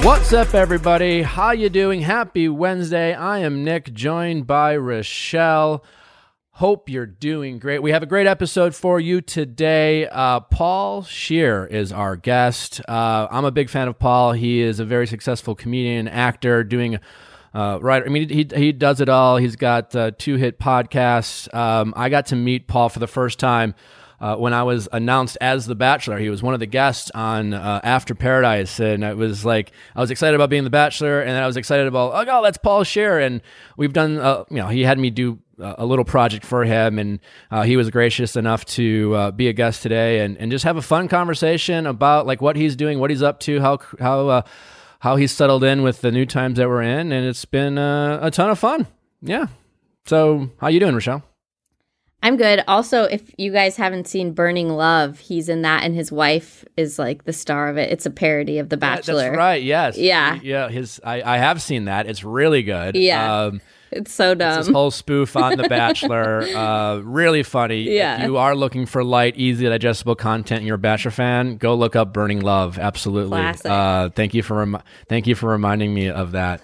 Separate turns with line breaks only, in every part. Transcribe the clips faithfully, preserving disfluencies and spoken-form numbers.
What's up, everybody? How you doing? Happy Wednesday. I am Nick, joined by Rochelle. Hope you're doing great. We have a great episode for you today. Uh, Paul Scheer is our guest. Uh, I'm a big fan of Paul. He is a very successful comedian, actor, doing uh, right. I mean, he he does it all. He's got uh, two hit podcasts. Um, I got to meet Paul for the first time Uh, when I was announced as The Bachelor. He was one of the guests on uh, After Paradise, and it was like I was excited about being The Bachelor, and then I was excited about, oh, oh that's Paul Scheer, and we've done, uh, you know, he had me do uh, a little project for him, and uh, he was gracious enough to uh, be a guest today, and, and just have a fun conversation about like what he's doing, what he's up to, how how uh, how he's settled in with the new times that we're in, and it's been uh, a ton of fun. Yeah. So how you doing, Rochelle?
I'm good. Also, if you guys haven't seen Burning Love, he's in that, and his wife is like the star of it. It's a parody of The Bachelor.
Yeah, that's right. Yes.
Yeah.
Yeah. His. I, I have seen that. It's really good.
Yeah.
Um,
it's so dumb.
It's this whole spoof on The Bachelor. uh, really funny.
Yeah.
If you are looking for light, easy, digestible content, and you're a Bachelor fan, go look up Burning Love. Absolutely.
Classic.
Uh, thank you for rem- thank you for reminding me of that.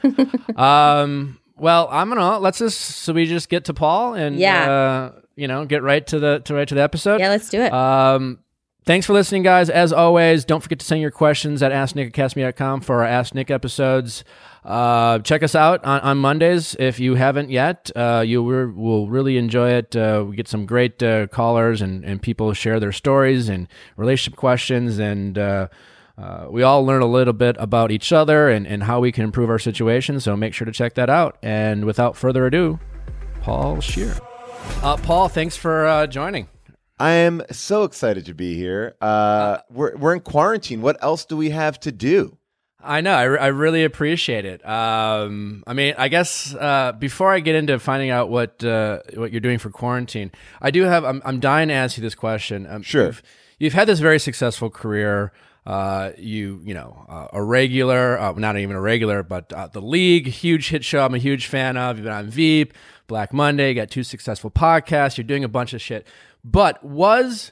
um. Well, I'm gonna let's just so we just get to Paul and
Yeah.
Uh, you know, get right to the to right to the episode.
Yeah, let's do it.
Um, thanks for listening, guys. As always, don't forget to send your questions at ask nick at cast me dot com for our Ask Nick episodes. Uh, check us out on, on Mondays if you haven't yet. Uh, you re- will really enjoy it. Uh, we get some great uh, callers and, and people share their stories and relationship questions, and uh, uh, we all learn a little bit about each other and, and how we can improve our situation. So make sure to check that out. And without further ado, Paul Scheer. Uh, Paul, thanks for uh, joining.
I am so excited to be here. Uh, we're we're in quarantine. What else do we have to do?
I know. I, re- I really appreciate it. Um, I mean, I guess uh, before I get into finding out what uh, what you're doing for quarantine, I do have. I'm, I'm dying to ask you this question. Um,
Sure.
You've, you've had this very successful career. Uh, you you know uh, a regular, uh, not even a regular, but uh, The League, huge hit show. I'm a huge fan of. You've been on Veep, Black Monday. You got two successful podcasts. You're doing a bunch of shit. But was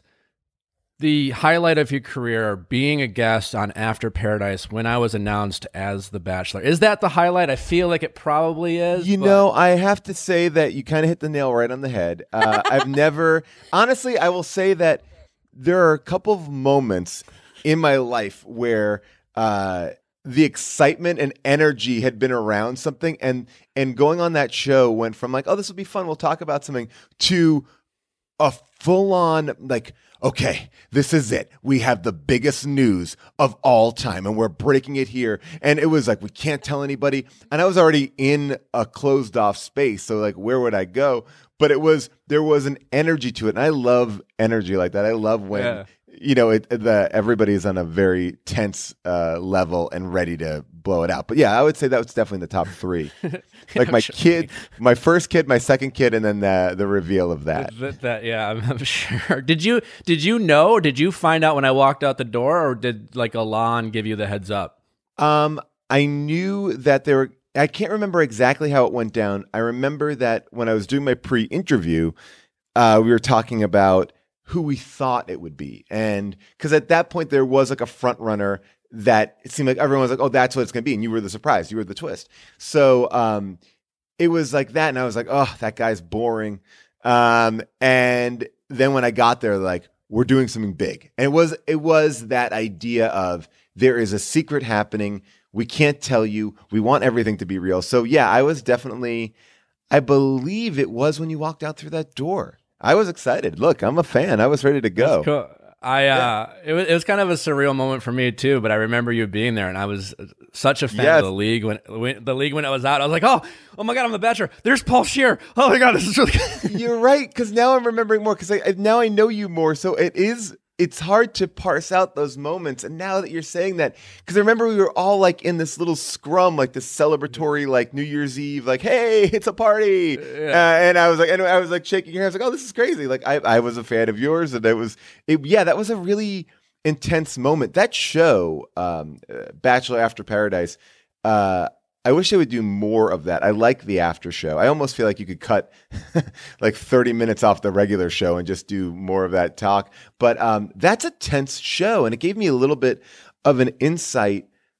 the highlight of your career being a guest on After Paradise when I was announced as The Bachelor? Is that the highlight? I feel like it probably is.
You
but...
know, I have to say that you kind of hit the nail right on the head. Uh, I've never, honestly, I will say that there are a couple of moments in my life where uh, the excitement and energy had been around something, and and going on that show went from like, oh, this will be fun, we'll talk about something, to a full-on like, okay, this is it. We have the biggest news of all time, and we're breaking it here. And it was like, we can't tell anybody. And I was already in a closed-off space, so like, where would I go? But it was, there was an energy to it, and I love energy like that. I love when... Yeah. You know, it, the everybody's on a very tense uh, level and ready to blow it out. But yeah, I would say that was definitely in the top three. Like my kid, my first kid, my second kid, and then the the reveal of that.
That, that yeah, I'm, I'm sure. Did you did you know? Did you find out when I walked out the door, or did like Alon give you the heads up?
Um, I knew that there were. I can't remember exactly how it went down. I remember that when I was doing my pre-interview, uh, we were talking about who we thought it would be. And because at that point there was like a front runner that it seemed like everyone was like, oh, that's what it's going to be. And you were the surprise. You were the twist. So um, it was like that. And I was like, oh, that guy's boring. Um, and then when I got there, like, we're doing something big. And it was, it was that idea of there is a secret happening. We can't tell you. We want everything to be real. So yeah, I was definitely, I believe it was when you walked out through that door. I was excited. Look, I'm a fan. I was ready to go.
Cool. I uh, yeah. it was it was kind of a surreal moment for me too. But I remember you being there, and I was such a fan yes. of the league when, when the league when it was out. I was like, oh, oh my god, I'm the Bachelor. There's Paul Scheer. Oh my god, this is really good.
You're right, because now I'm remembering more. Because I, I, now I know you more, so it is. It's hard to parse out those moments. And now that you're saying that, because I remember we were all like in this little scrum, like this celebratory, like New Year's Eve, like, hey, it's a party. Yeah. Uh, and I was like, and I was like shaking your hand. I was like, oh, this is crazy. Like I, I was a fan of yours. And it was, it, yeah, that was a really intense moment. That show, um, Bachelor After Paradise, uh, I wish they would do more of that. I like the after show. I almost feel like you could cut like thirty minutes off the regular show and just do more of that talk. But um, that's a tense show. And it gave me a little bit of an insight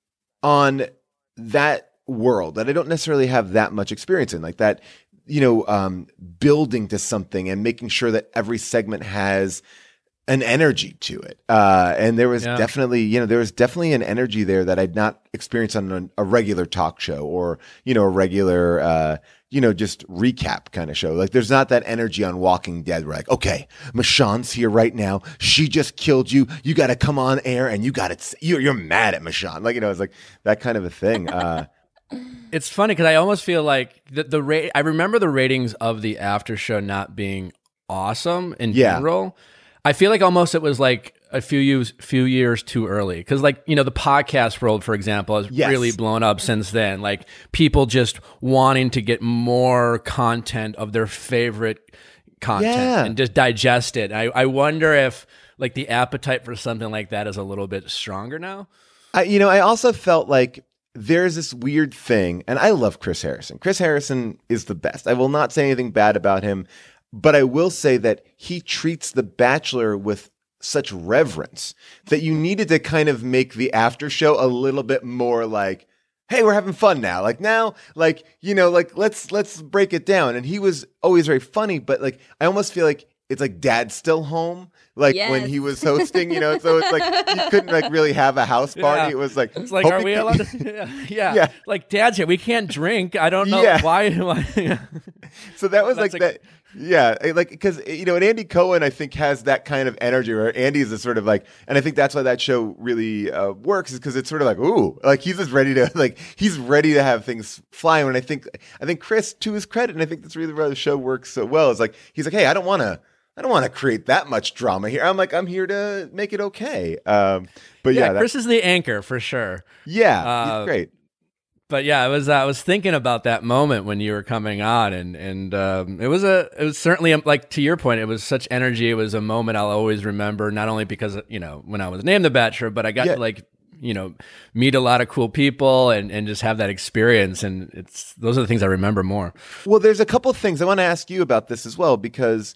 on that world that I don't necessarily have that much experience in, like that, you know, um, building to something and making sure that every segment has an energy to it. Uh, and there was
Yeah.
definitely, you know, there was definitely an energy there that I'd not experienced on a, a regular talk show or, you know, a regular, uh, you know, just recap kind of show. Like there's not that energy on Walking Dead. We're like, okay, Michonne's here right now. She just killed you. You got to come on air and you got to, you're, you're mad at Michonne. Like, you know, it's like that kind of a thing. Uh,
It's funny because I almost feel like the, the rate, I remember the ratings of the after show not being awesome in
Yeah.
general. I feel like almost it was like a few years, few years too early. Because, like, you know, the podcast world, for example, has
Yes.
really blown up since then. Like, people just wanting to get more content of their favorite content
Yeah.
and just digest it. I, I wonder if, like, the appetite for something like that is a little bit stronger now.
I, you know, I also felt like there's this weird thing, and I love Chris Harrison. Chris Harrison is the best. I will not say anything bad about him, but I will say that he treats The Bachelor with such reverence that you needed to kind of make the after show a little bit more like, hey, we're having fun now. Like now, like, you know, like let's let's break it down. And he was always very funny, but like I almost feel like it's like Dad's still home. Like
Yes.
when he was hosting, you know, so it's like you couldn't like really have a house party.
Yeah.
It was like,
It's like,
hope
are
you
we
can-
allowed to? Yeah, yeah.
Yeah.
Like, Dad's here. We can't drink. I don't know
Yeah.
why. why
So that was
That's
like
like-
that. Yeah, eh, like because you know, and Andy Cohen, I think, has that kind of energy where Andy is a sort of like, and I think that's why that show really uh, works, is because it's sort of like, ooh, like he's just ready to like he's ready to have things flying. And I think I think Chris, to his credit, and I think that's really why the show works so well, is like he's like, hey, I don't want to. I don't want to create that much drama here. I'm like, I'm here to make it okay. Um, but yeah,
yeah,
that-
Chris is the anchor for sure.
yeah,
uh,
he's great.
But yeah, I was I was thinking about that moment when you were coming on, and and um, it was a it was certainly a, like to your point, it was such energy. It was a moment I'll always remember, not only because you know when I was named the Bachelor, but I got
Yeah.
to like you know meet a lot of cool people and and just have that experience. And it's those are the things I remember more.
Well, there's a couple of things I want to ask you about this as well, because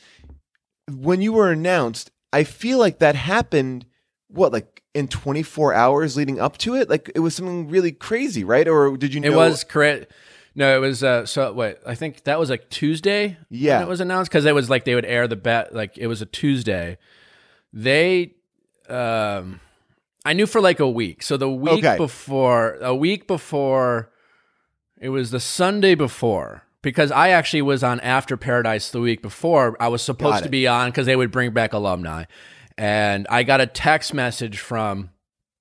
when you were announced, I feel like that happened, what, like in twenty-four hours leading up to it? Like it was something really crazy, right? Or did you know?
It was correct. No, it was uh so wait, I think that was like Tuesday
Yeah.
when it was announced, because it was like they would air the bet like it was a Tuesday. They um I knew for like a week. So the week
Okay.
before a week before it was the Sunday before, because I actually was on After Paradise the week before. I was supposed
Got
to
it.
be on because they would bring back alumni. And I got a text message from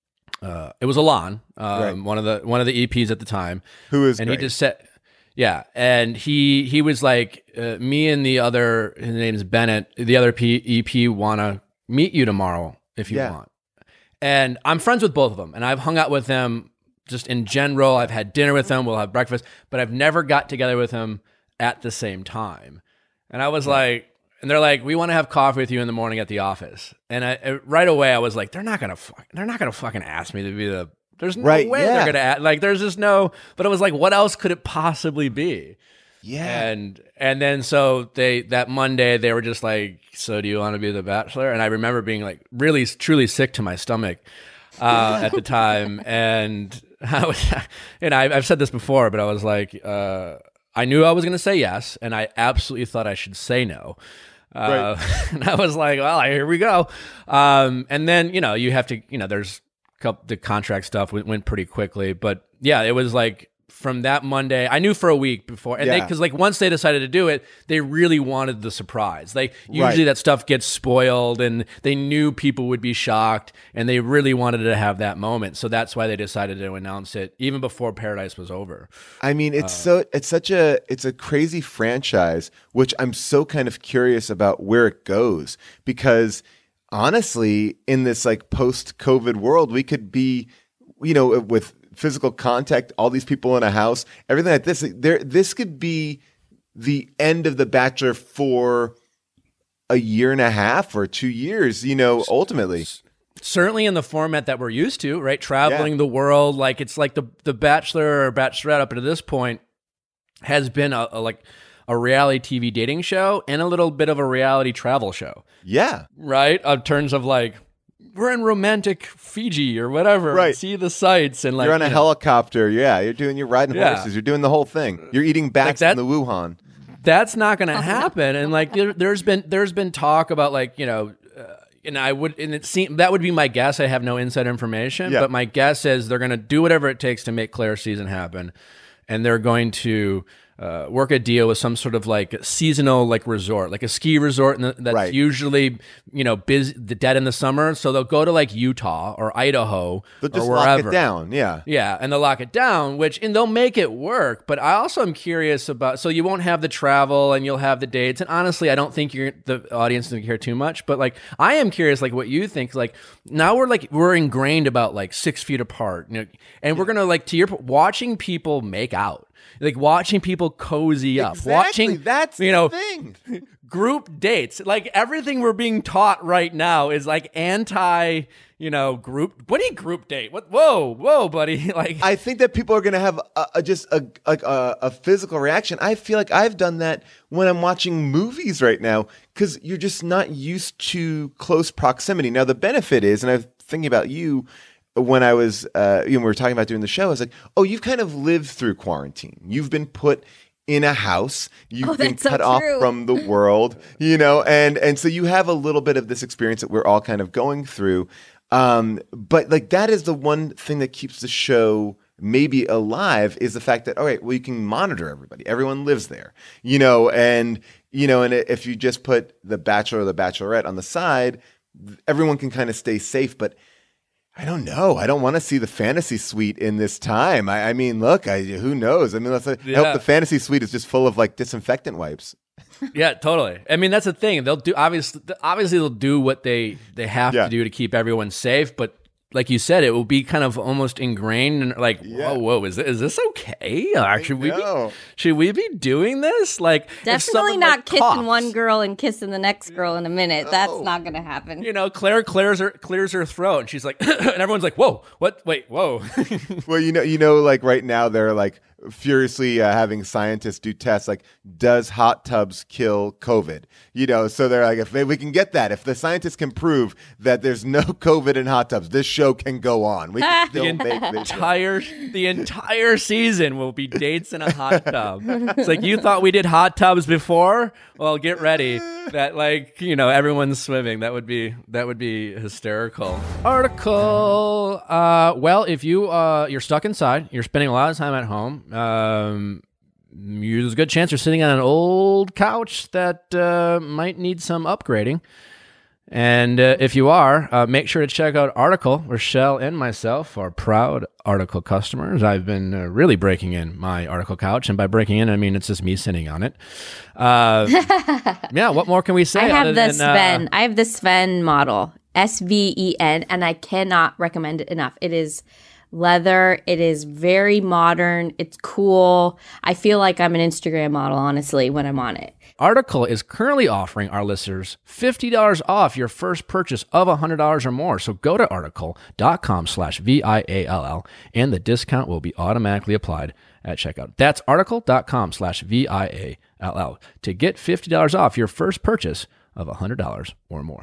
uh it was Alon, um,
Right.
one of the one of the E Ps at the time.
Who is
and
great.
he just said, yeah, and he he was like, uh, me and the other, his name's Bennett, the other P, E P want to meet you tomorrow if you
Yeah.
want. And I'm friends with both of them, and I've hung out with them just in general. I've had dinner with them, we'll have breakfast, but I've never got together with them at the same time. And I was like, and they're like, we want to have coffee with you in the morning at the office. And I, I- right away, I was like, they're not gonna, fuck, they're not gonna fucking ask me to be the. There's no
Right,
way
yeah.
they're gonna ask, like. There's just no. But it was like, what else could it possibly be?
yeah.
And and then so they that Monday they were just like, so do you want to be the Bachelor? And I remember being like really truly sick to my stomach uh, at the time. And I was, and I, I've said this before, but I was like, uh, I knew I was going to say yes, and I absolutely thought I should say no. Uh, and I was like, well, here we go. Um, and then, you know, you have to, you know, there's a couple, the contract stuff went, went pretty quickly, but yeah, it was like from that Monday, I knew for a week before, and
Yeah.
because like once they decided to do it, they really wanted the surprise. Like usually
Right.
that stuff gets spoiled, and they knew people would be shocked, and they really wanted to have that moment. So that's why they decided to announce it even before Paradise was over.
I mean, it's so it's such a it's a crazy franchise, which I'm so kind of curious about where it goes, because honestly, in this like post-COVID world, we could be, you know, with physical contact, all these people in a house, everything like this. There, this could be the end of The Bachelor for a year and a half or two years. You know, ultimately.
Certainly in the format that we're used to, right? Traveling the world, like it's like the the Bachelor or Bachelorette up to this point has been a, a like a reality T V dating show and a little bit of a reality travel show,
Yeah.
right? In terms of like we're in romantic Fiji or whatever.
Right.
See the sights and like
you're on a
you know,
helicopter. Yeah, you're doing you're riding
Yeah.
horses. You're doing the whole thing. You're eating bats
that-
in the Wuhan.
That's not going to happen. And like there, there's been there's been talk about like you know. Uh, and I would, and it seemed that would be my guess. I have no inside information,
Yeah.
but my guess is they're going to do whatever it takes to make Claire's season happen, and they're going to uh, work a deal with some sort of like seasonal like resort, like a ski resort, and that's
Right.
usually you know busy, the dead in the summer. So they'll go to like Utah or Idaho
They'll just
or
lock
wherever.
it down. Yeah.
Yeah, and they'll lock it down, which and they'll make it work. But I also am curious about. So you won't have the travel, and you'll have the dates. And honestly, I don't think you're the audience doesn't care too much. But like, I am curious, like what you think. Like now we're like we're ingrained about like six feet apart, you know, and we're gonna like to your po- watching people make out, like watching people cozy up,
Exactly.
watching
That's
you know
the thing.
group dates. Like everything we're being taught right now is like anti. You know, group. What do you group date? What? Whoa, whoa, buddy! Like,
I think that people are going to have a, a, just a, a a physical reaction. I feel like I've done that when I'm watching movies right now because you're just not used to close proximity. Now the benefit is, and I'm thinking about you when I was, uh, you know, we were talking about doing the show. I was like, oh, you've kind of lived through quarantine. You've been put in a house. You've
Oh,
been
that's so
cut off
true.
from the world, you know, and and so you have a little bit of this experience that we're all kind of going through. Um, but like that is the one thing that keeps the show maybe alive is the fact that, all right, well, you can monitor everybody. Everyone lives there, you know, and, you know, and if you just put the Bachelor or the Bachelorette on the side, everyone can kind of stay safe. But I don't know. I don't want to see the fantasy suite in this time. I, I mean, look, I, who knows? I mean, let's, I
Yeah.
hope the fantasy suite is just full of like disinfectant wipes.
yeah, totally. I mean, that's the thing. They'll do obviously. Obviously, they'll do what they they have
Yeah.
to do to keep everyone safe. But like you said, it will be kind of almost ingrained. And like,
Yeah.
whoa, whoa, is this, is this okay? Or should we be
know.
should we be doing this? Like, if
Definitely
someone,
not
like,
kissing
coughs,
one girl and kissing the next girl in a minute. That's not going to happen.
You know, Claire clears her clears her throat, and she's like, and everyone's like, whoa, what? Wait, whoa.
Well, you know, you know, like right now they're like furiously uh, having scientists do tests like, does hot tubs kill COVID? You know, so they're like, if we can get that, if the scientists can prove that there's no COVID in hot tubs, this show can go on. We can still make this show.
entire the entire season will be dates in a hot tub. It's like you thought we did hot tubs before. Well, get ready. That like you know everyone's swimming. That would be that would be hysterical. Article. Uh, well, if you uh you're stuck inside, you're spending a lot of time at home. Um, you, there's a good chance you're sitting on an old couch that uh, might need some upgrading. And uh, if you are, uh, make sure to check out Article. Rochelle and myself are proud Article customers. I've been uh, really breaking in my Article couch. And by breaking in, I mean it's just me sitting on it. Uh, yeah, what more can we say?
I have
other
the
than, uh,
Sven. I have the Sven model, S V E N, and I cannot recommend it enough. It is leather. It is very modern. It's cool. I feel like I'm an Instagram model, honestly, when I'm on it.
Article is currently offering our listeners fifty dollars off your first purchase of one hundred dollars or more. So go to article.com slash V I A L L and the discount will be automatically applied at checkout. That's article.com slash V I A L L to get fifty dollars off your first purchase of one hundred dollars or more.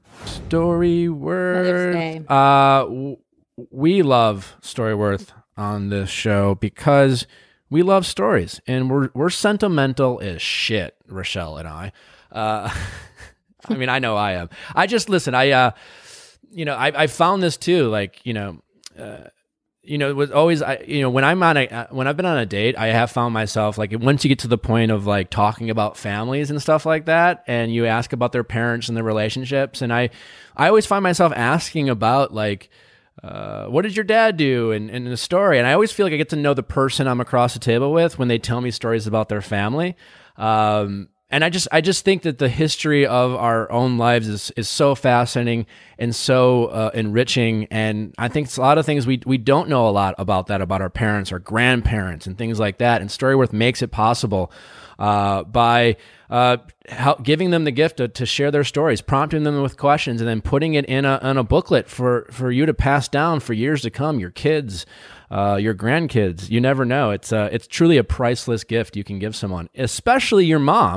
Storyworth.
Day.
Uh, w- we love Storyworth on this show because we love stories and we're we're sentimental as shit, Rochelle and I. Uh, I mean, I know I am. I just listen. I, uh, you know, I I found this too. Like, you know, uh, you know, it was always, I, you know, when I'm on a, uh, when I've been on a date, I have found myself like once you get to the point of like talking about families and stuff like that, and you ask about their parents and their relationships, and I, I always find myself asking about like, uh, what did your dad do and in, in the story, and I always feel like I get to know the person I'm across the table with when they tell me stories about their family. Um, And I just, I just think that the history of our own lives is, is so fascinating and so uh, enriching. And I think it's a lot of things we we don't know a lot about that, about our parents, our grandparents, and things like that. And Storyworth makes it possible uh, by uh, help, giving them the gift to, to share their stories, prompting them with questions, and then putting it in a in a booklet for for you to pass down for years to come. Your kids. Uh, your grandkids, you never know. It's uh, it's truly a priceless gift you can give someone, especially your mom,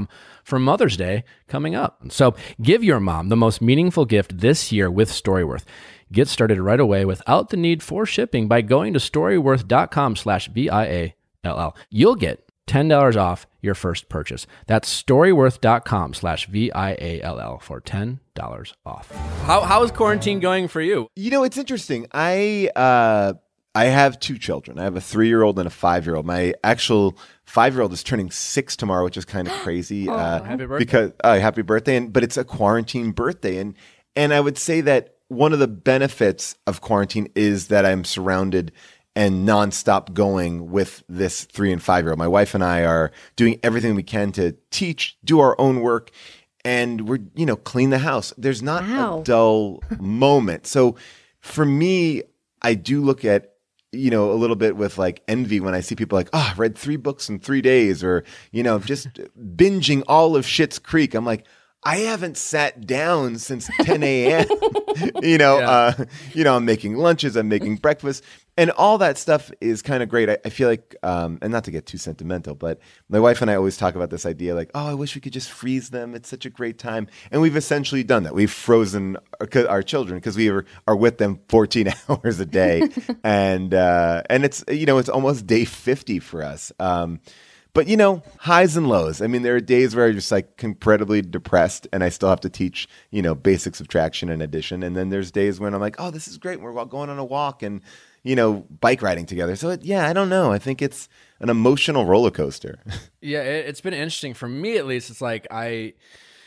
for Mother's Day coming up. So give your mom the most meaningful gift this year with Storyworth. Get started right away without the need for shipping by going to storyworth.com slash V-I-A-L-L. You'll get ten dollars off your first purchase. That's storyworth.com slash V-I-A-L-L for ten dollars off. How, how is quarantine going for you?
You know, it's interesting. I uh, I have two children. I have a three-year-old and a five-year-old. My actual five-year-old is turning six tomorrow, which is kind of crazy.
Oh,
uh,
happy birthday.
Because, uh, happy birthday. And, but it's a quarantine birthday. And, and I would say that one of the benefits of quarantine is that I'm surrounded and nonstop going with this three and five year old. My wife and I are doing everything we can to teach, do our own work, and we're, you know, clean the house. There's not
Wow.
a dull moment. So for me, I do look at, you know, a little bit with like envy when I see people like, oh, I read three books in three days or, you know, just binging all of Schitt's Creek. I'm like, I haven't sat down since ten a.m. you know,
Yeah.
uh, you know, I'm making lunches, I'm making breakfast, and all that stuff is kind of great. I, I feel like, um, and not to get too sentimental, but my wife and I always talk about this idea, like, oh, I wish we could just freeze them. It's such a great time, and we've essentially done that. We've frozen our, our children because we are, are with them fourteen hours a day, and uh, and it's you know it's almost day fifty for us. Um, But, you know, highs and lows. I mean, there are days where I'm just like incredibly depressed and I still have to teach, you know, basic subtraction and addition. And then there's days when I'm like, oh, this is great. We're all going on a walk and, you know, bike riding together. So, it, yeah, I don't know. I think it's an emotional roller coaster.
Yeah, it, it's been interesting. For me, at least, it's like I...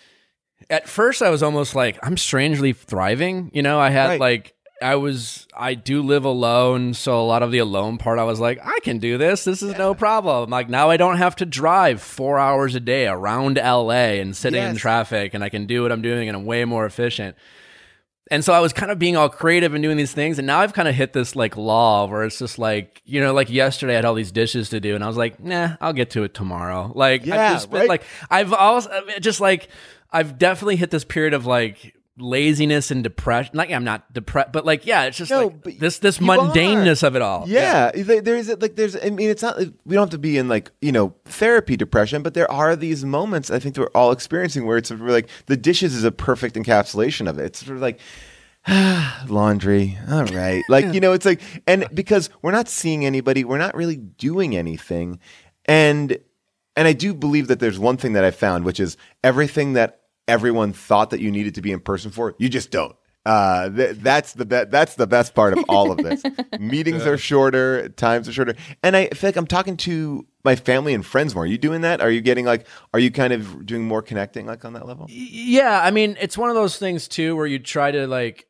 At first, I was almost like, I'm strangely thriving. You know, I had
Right.
like... I was, I do live alone, so a lot of the alone part, I was like, I can do this. This is no problem. Like now I don't have to drive four hours a day around L A and sitting in
Yes.
traffic, and I can do what I'm doing and I'm way more efficient. And so I was kind of being all creative and doing these things, and now I've kind of hit this like law where it's just like, you know, like yesterday I had all these dishes to do, and I was like, nah, I'll get to it tomorrow. Like,
Yeah,
I've just been,
right?
like, I've also just like, I've definitely hit this period of like laziness and depression. Like I'm not depressed, but like, yeah, it's just
No,
like
but
this this
you
mundaneness of it all.
Yeah, there- there's like there's. I mean, it's not. We don't have to be in like you know therapy depression, but there are these moments I think that we're all experiencing where it's sort of like the dishes is a perfect encapsulation of it. It's sort of like laundry, all right, like you know, it's like, and because we're not seeing anybody, we're not really doing anything, and and I do believe that there's one thing that I found, which is everything that everyone thought that you needed to be in person for, you just don't. Uh, th- that's the be- that's the best part of all of this. Meetings are shorter, times are shorter, and I feel like I'm talking to my family and friends more. Are you doing that? Are you getting like? Are you kind of doing more connecting like on that level?
Yeah, I mean, it's one of those things too where you try to like,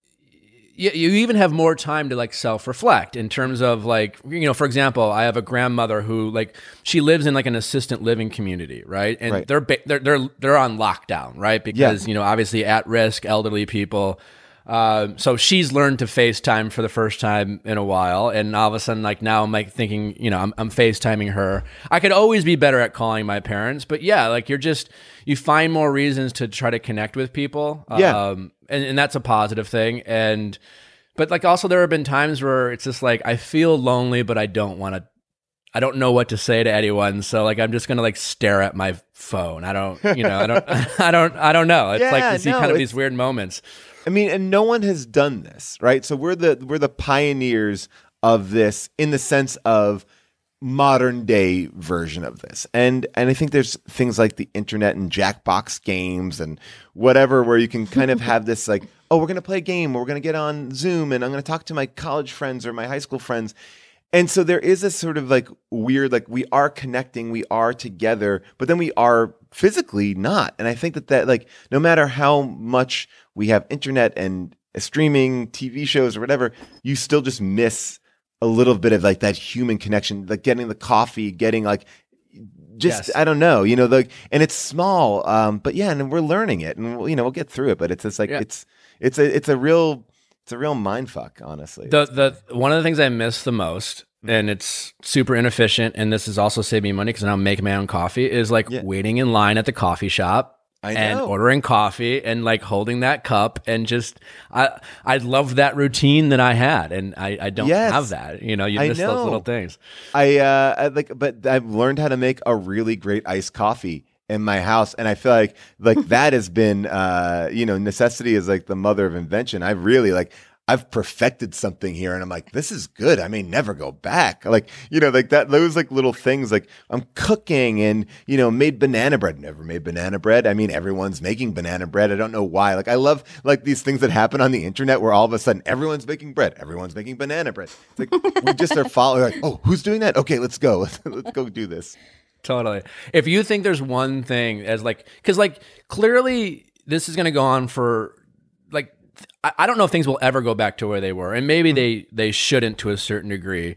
you, you even have more time to like self-reflect in terms of like, you know, for example, I have a grandmother who like, she lives in like an assistant living community, right? And
Right.
they're, ba- they're, they're, they're on lockdown, right? Because, you know, obviously at risk, elderly people. Um, so she's learned to FaceTime for the first time in a while. And all of a sudden, like now I'm like thinking, you know, I'm, I'm FaceTiming her. I could always be better at calling my parents, but yeah, like you're just, you find more reasons to try to connect with people.
Yeah.
Um, and, and that's a positive thing. And, but like also there have been times where it's just like, I feel lonely, but I don't want to, I don't know what to say to anyone. So like, I'm just going to like stare at my phone. I don't, you know, I don't, I don't, I don't know. It's
Yeah,
like you see
no,
kind of
it's-
these weird moments.
I mean, and no one has done this, right? So we're the we're the pioneers of this in the sense of modern day version of this. And and I think there's things like the internet and Jackbox games and whatever where you can kind of have this like, oh, we're going to play a game, or we're going to get on Zoom and I'm going to talk to my college friends or my high school friends. And so there is a sort of like weird, like we are connecting, we are together, but then we are physically not. And I think that that like, no matter how much we have internet and streaming T V shows or whatever, you still just miss a little bit of like that human connection, like getting the coffee, getting like, just,
Yes.
I don't know, you know, like, and it's small, um, but yeah, and we're learning it and we'll, you know, we'll get through it, but it's just like,
Yeah.
it's, it's a, it's a real, it's a real mind fuck, honestly.
The the one of the things I miss the most, and it's super inefficient, and this has also saved me money because now I'm making my own coffee, is like
Yeah.
waiting in line at the coffee shop
I
and
know.
ordering coffee and like holding that cup and just I I love that routine that I had, and I, I don't
Yes.
have that. You know, you
I
miss
know.
those little things.
I uh I like but I've learned how to make a really great iced coffee in my house. And I feel like like that has been, uh, you know, necessity is like the mother of invention. I really like, I've perfected something here. And I'm like, this is good. I may never go back. Like, you know, like that, those like little things, like I'm cooking and, you know, made banana bread. Never made banana bread. I mean, everyone's making banana bread. I don't know why. Like, I love like these things that happen on the internet where all of a sudden everyone's making bread. Everyone's making banana bread. It's like, we just are following like, oh, who's doing that? Okay, let's go. Let's, let's go do this.
Totally. If you think there's one thing as like, because like clearly this is going to go on for like, I, I don't know if things will ever go back to where they were, and maybe they they shouldn't to a certain degree.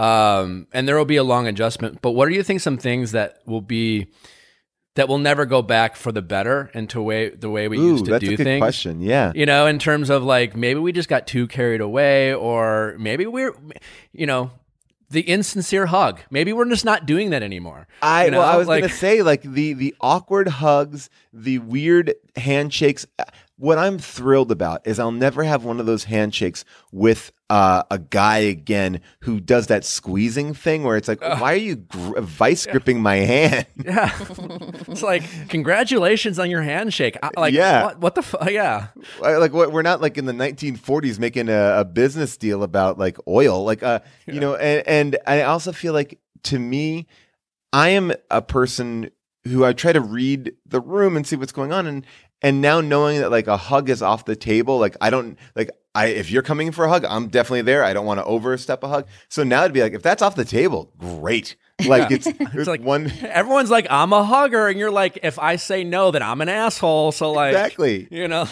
Um, and there will be a long adjustment. But what do you think some things that will be that will never go back for the better into way the way we
Ooh,
used to
that's
do
a good
things?
Question, yeah.
You know, in terms of like maybe we just got too carried away, or maybe we're, you know. The insincere hug. Maybe we're just not doing that anymore.
I
you know?
well, I was
like,
gonna say like the the awkward hugs, the weird handshakes. What I'm thrilled about is I'll never have one of those handshakes with uh, a guy again who does that squeezing thing where it's like,
uh,
why are you gr- vice gripping yeah. my hand?
Yeah, it's like congratulations on your handshake. I, like,
yeah,
what, what the fuck? Yeah,
like what? We're not like in the nineteen forties making a, a business deal about like oil, like uh, yeah. you know. And and I also feel like to me, I am a person who I try to read the room and see what's going on, and and now knowing that like a hug is off the table, like I don't like I if you're coming for a hug, I'm definitely there. I don't want to overstep a hug. So now it'd be like if that's off the table, great. Like it's,
it's like
one.
Everyone's like I'm a hugger, and you're like if I say no, then I'm an asshole. So like
exactly,
you know.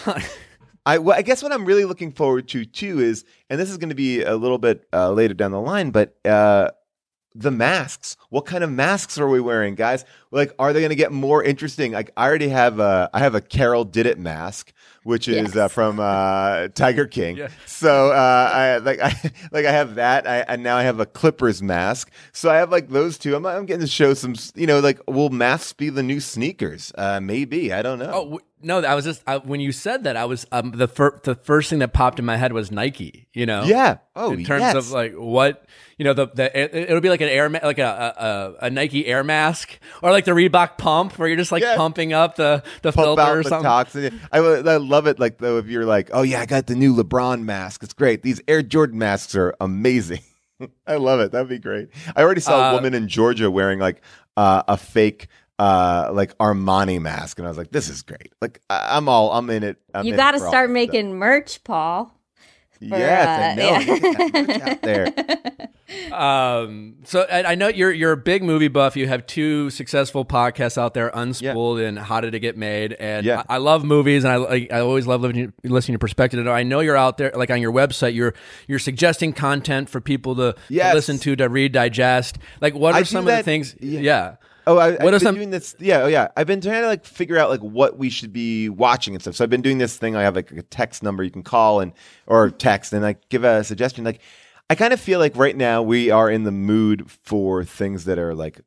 I, well, I guess what I'm really looking forward to too is, and this is going to be a little bit uh, later down the line, but. Uh, The masks. What kind of masks are we wearing, guys? Like, are they going to get more interesting? Like, I already have a, I have a Carol Did It mask, which is yes. uh, from uh, Tiger King. Yeah. So, uh, I like, I like, I have that, I, and now I have a Clippers mask. So I have like those two. I'm, I'm getting to show some, you know, like, will masks be the new sneakers? Uh, maybe. I don't know.
Oh w- no, I was just I, when you said that, I was um, the fir- the first thing that popped in my head was Nike. You know?
Yeah. Oh,
in terms
yes.
of like what. You know, the, the it, it'll be like an air, ma- like a, a a Nike Air mask, or like the Reebok pump, where you're just like yeah. pumping up the the
Pump
filter
out
or
the
something.
Toxin. I, I love it. Like though, if you're like, oh yeah, I got the new LeBron mask. It's great. These Air Jordan masks are amazing. I love it. That'd be great. I already saw
uh,
a woman in Georgia wearing like uh, a fake. Uh, like Armani mask, and I was like, "This is great!" Like, I- I'm all, I'm in it. I'm
you
got
to start making stuff. merch, Paul.
For, yes, uh, I know. Yeah. Get that merch out there.
Um, so I, I know you're you're a big movie buff. You have two successful podcasts out there, Unspooled yeah. and How Did It Get Made. And
yeah.
I, I love movies, and I I always love listening, listening to your perspective. And I know you're out there, like on your website, you're you're suggesting content for people to,
yes.
to listen to, to read, digest. Like, what are
I
some
that,
of the things?
Yeah.
yeah.
Oh, I,
what
I've been
some...
doing this. Yeah, oh yeah. I've been trying to like figure out like what we should be watching and stuff. So I've been doing this thing. I have like a text number you can call and or text and like give a suggestion. Like I kind of feel like right now we are in the mood for things that are like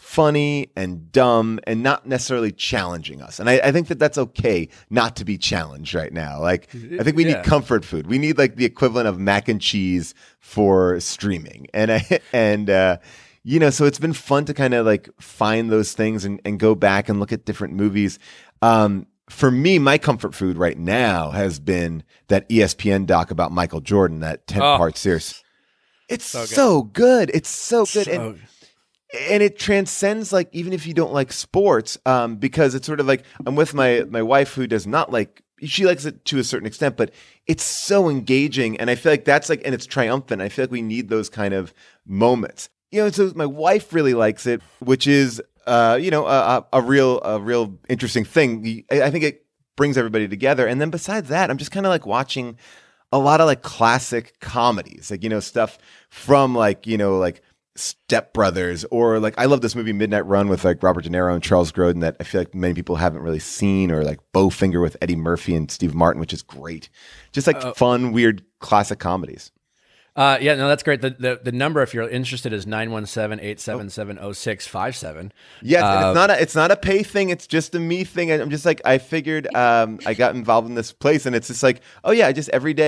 funny and dumb and not necessarily challenging us. And I, I think that that's okay not to be challenged right now. Like I think we yeah. need comfort food. We need like the equivalent of mac and cheese for streaming. And I and. uh You know, so it's been fun to kind of like find those things and, and go back and look at different movies. Um, for me, my comfort food right now has been that E S P N doc about Michael Jordan, that ten-part oh. series. It's so good. so good. It's so good. So and, and it transcends like even if you don't like sports, um, because it's sort of like I'm with my my wife who does not like she likes it to a certain extent, but it's so engaging. And I feel like that's like and it's triumphant. I feel like we need those kind of moments. You know, so my wife really likes it, which is, uh, you know, a, a real, a real interesting thing. I think it brings everybody together. And then besides that, I'm just kind of like watching a lot of like classic comedies, like, you know, stuff from like, you know, like Step Brothers or like, I love this movie Midnight Run with like Robert De Niro and Charles Grodin that I feel like many people haven't really seen, or like Bowfinger with Eddie Murphy and Steve Martin, which is great. Just like uh, fun, weird, classic comedies.
Uh, yeah, no, that's great. The, the the number, if you're interested, is nine one seven, eight seven seven, zero six five seven.
Yes,
uh,
and it's not a it's not a pay thing. It's just a me thing. I'm just like I figured. Um, I got involved in this place, and it's just like, oh yeah, I just every day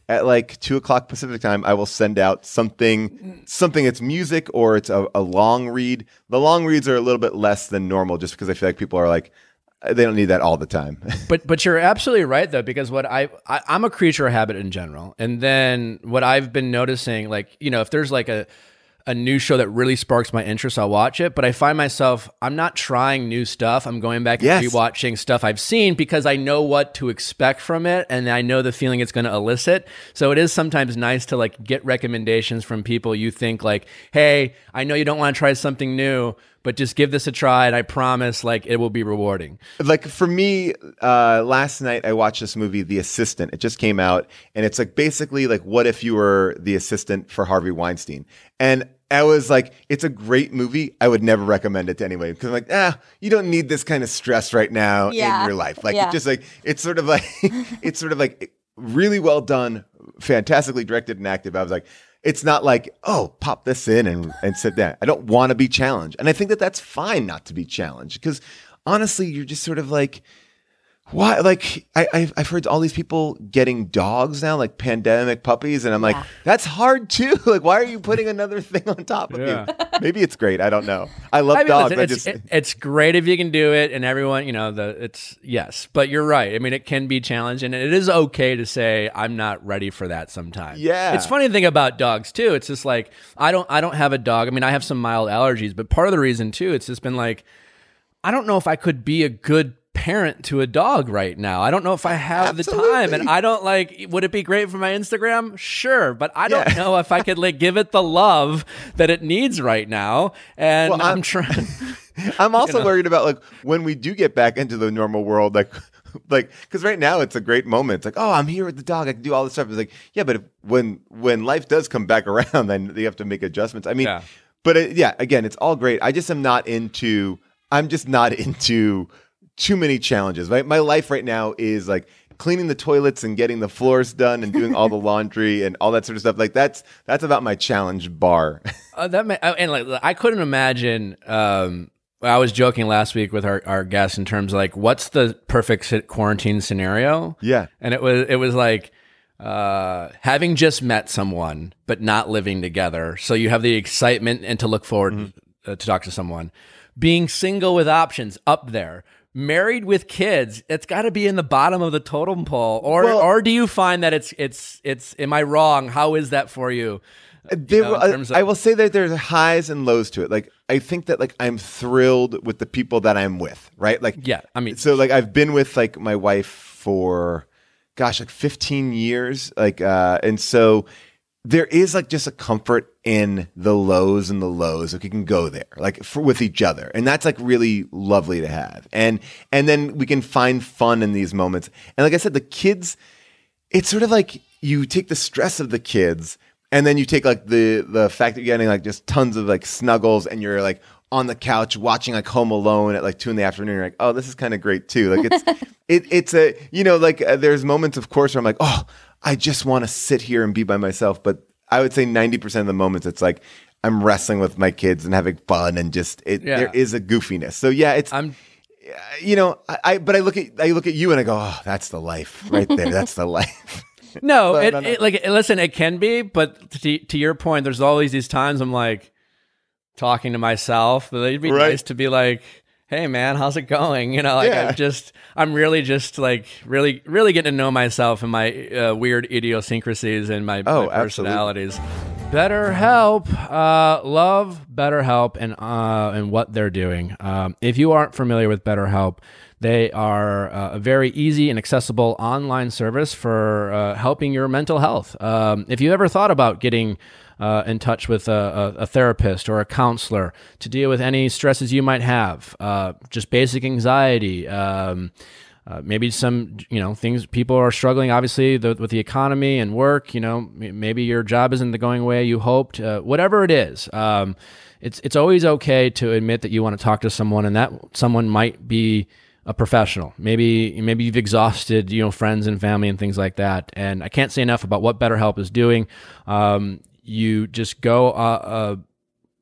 at like two o'clock Pacific time, I will send out something, something it's music or it's a, a long read. The long reads are a little bit less than normal just because I feel like people are like, they don't need that all the time.
But but you're absolutely right though, because what I, I I'm a creature of habit in general, and then what I've been noticing, like you know, if there's like a a new show that really sparks my interest, I'll watch it. But I find myself, I'm not trying new stuff. I'm going back and
Yes.
rewatching stuff I've seen because I know what to expect from it, and I know the feeling it's going to elicit. So it is sometimes nice to like get recommendations from people you think like, hey, I know you don't want to try something new, but just give this a try, and I promise like it will be rewarding.
Like for me, uh, last night I watched this movie, The Assistant. It just came out, and it's like basically like, what if you were the assistant for Harvey Weinstein? And I was like, it's a great movie. I would never recommend it to anybody because I'm like, ah, you don't need this kind of stress right now
Yeah.
in your life. Like
Yeah.
it just like it's sort of like it's sort of like really well done, fantastically directed and acted. I was like, it's not like, oh, pop this in and, and sit down. I don't want to be challenged. And I think that that's fine not to be challenged because honestly, you're just sort of like, why? Like, I, I've, I've heard all these people getting dogs now, like pandemic puppies. And I'm like,
Yeah.
that's hard too. Like, why are you putting another thing on top of
Yeah.
you? Maybe it's great. I don't know. I love
I mean,
dogs.
listen,
I
it's,
just,
it- it's great if you can do it, and everyone, you know, the it's yes, but you're right. I mean, it can be challenging, and it is okay to say I'm not ready for that sometimes.
Yeah.
it's funny to think about dogs too. It's just like I don't, I don't have a dog. I mean, I have some mild allergies, but part of the reason too, it's just been like I don't know if I could be a good parent to a dog right now. I don't know if I have the time,
Absolutely.
and I don't like, would it be great for my Instagram? Sure. But I don't
Yeah.
know if I could like give it the love that it needs right now. And
Well,
I'm,
I'm-
trying.
I'm also
know.
worried about like when we do get back into the normal world, like, like, because right now it's a great moment. It's like, oh, I'm here with the dog. I can do all this stuff. It's like, yeah, but if, when when life does come back around, then you have to make adjustments. I mean,
Yeah.
but it, yeah, again, it's all great. I just am not into. I'm just not into too many challenges. My my life right now is like cleaning the toilets and getting the floors done and doing all the laundry and all that sort of stuff. Like that's that's about my challenge bar.
Uh, that may, uh, and like I couldn't imagine. Um, I was joking last week with our, our guest in terms of like, what's the perfect sit- quarantine scenario?
Yeah.
and it was it was like uh, having just met someone but not living together, so you have the excitement and to look forward
Mm-hmm.
uh, to talk to someone. Being single with options up there. Married with kids, it's got to be in the bottom of the totem pole, or
Well-
or do you find that it's it's it's? Am I wrong? How is that for you?
There,
know, in
I-
terms of-
I will say that there's highs and lows to it. Like I think that like I'm thrilled with the people that I'm with, right? Like
Yeah, I mean,
so like I've been with like my wife for gosh, like fifteen years. Like uh and so there is like just a comfort in the lows and the lows. Like you can go there, like for with each other, and that's like really lovely to have. And and then we can find fun in these moments. And like I said, the kids, it's sort of like you take the stress of the kids, and then you take like the the fact that you're getting like just tons of like snuggles, and you're like on the couch watching like Home Alone at like two in the afternoon. You're like, oh, this is kind of great too. Like it's it it's a you know like uh, there's moments of course where I'm like, oh, I just want to sit here and be by myself. But I would say ninety percent of the moments it's like I'm wrestling with my kids and having fun and just it,
Yeah.
there is a goofiness. So yeah, it's
I'm
you know I, I but I look at I look at you and I go, oh, that's the life right there. That's the life.
no,
But
it,
no, no.
it like listen, it can be, but to, to your point, there's always these times I'm like talking to myself. But it'd be
Right.
nice to be like, hey man, how's it going? You know, like
Yeah.
I'm just, I'm really just like really, really getting to know myself and my uh, weird idiosyncrasies and my,
Oh,
my
absolutely.
personalities. BetterHelp, uh, love BetterHelp and uh, and what they're doing. Um, if you aren't familiar with BetterHelp, they are uh, a very easy and accessible online service for uh, helping your mental health. Um, if you ever thought about getting uh, in touch with a, a, a therapist or a counselor to deal with any stresses you might have, uh, just basic anxiety, um, uh, maybe some, you know, things people are struggling, obviously, the, with the economy and work, you know, m- maybe your job isn't the going way you hoped, uh, whatever it is. Um, it's, it's always okay to admit that you want to talk to someone, and that someone might be a professional. Maybe, maybe you've exhausted, you know, friends and family and things like that. And I can't say enough about what BetterHelp is doing. Um, you just go, uh, uh,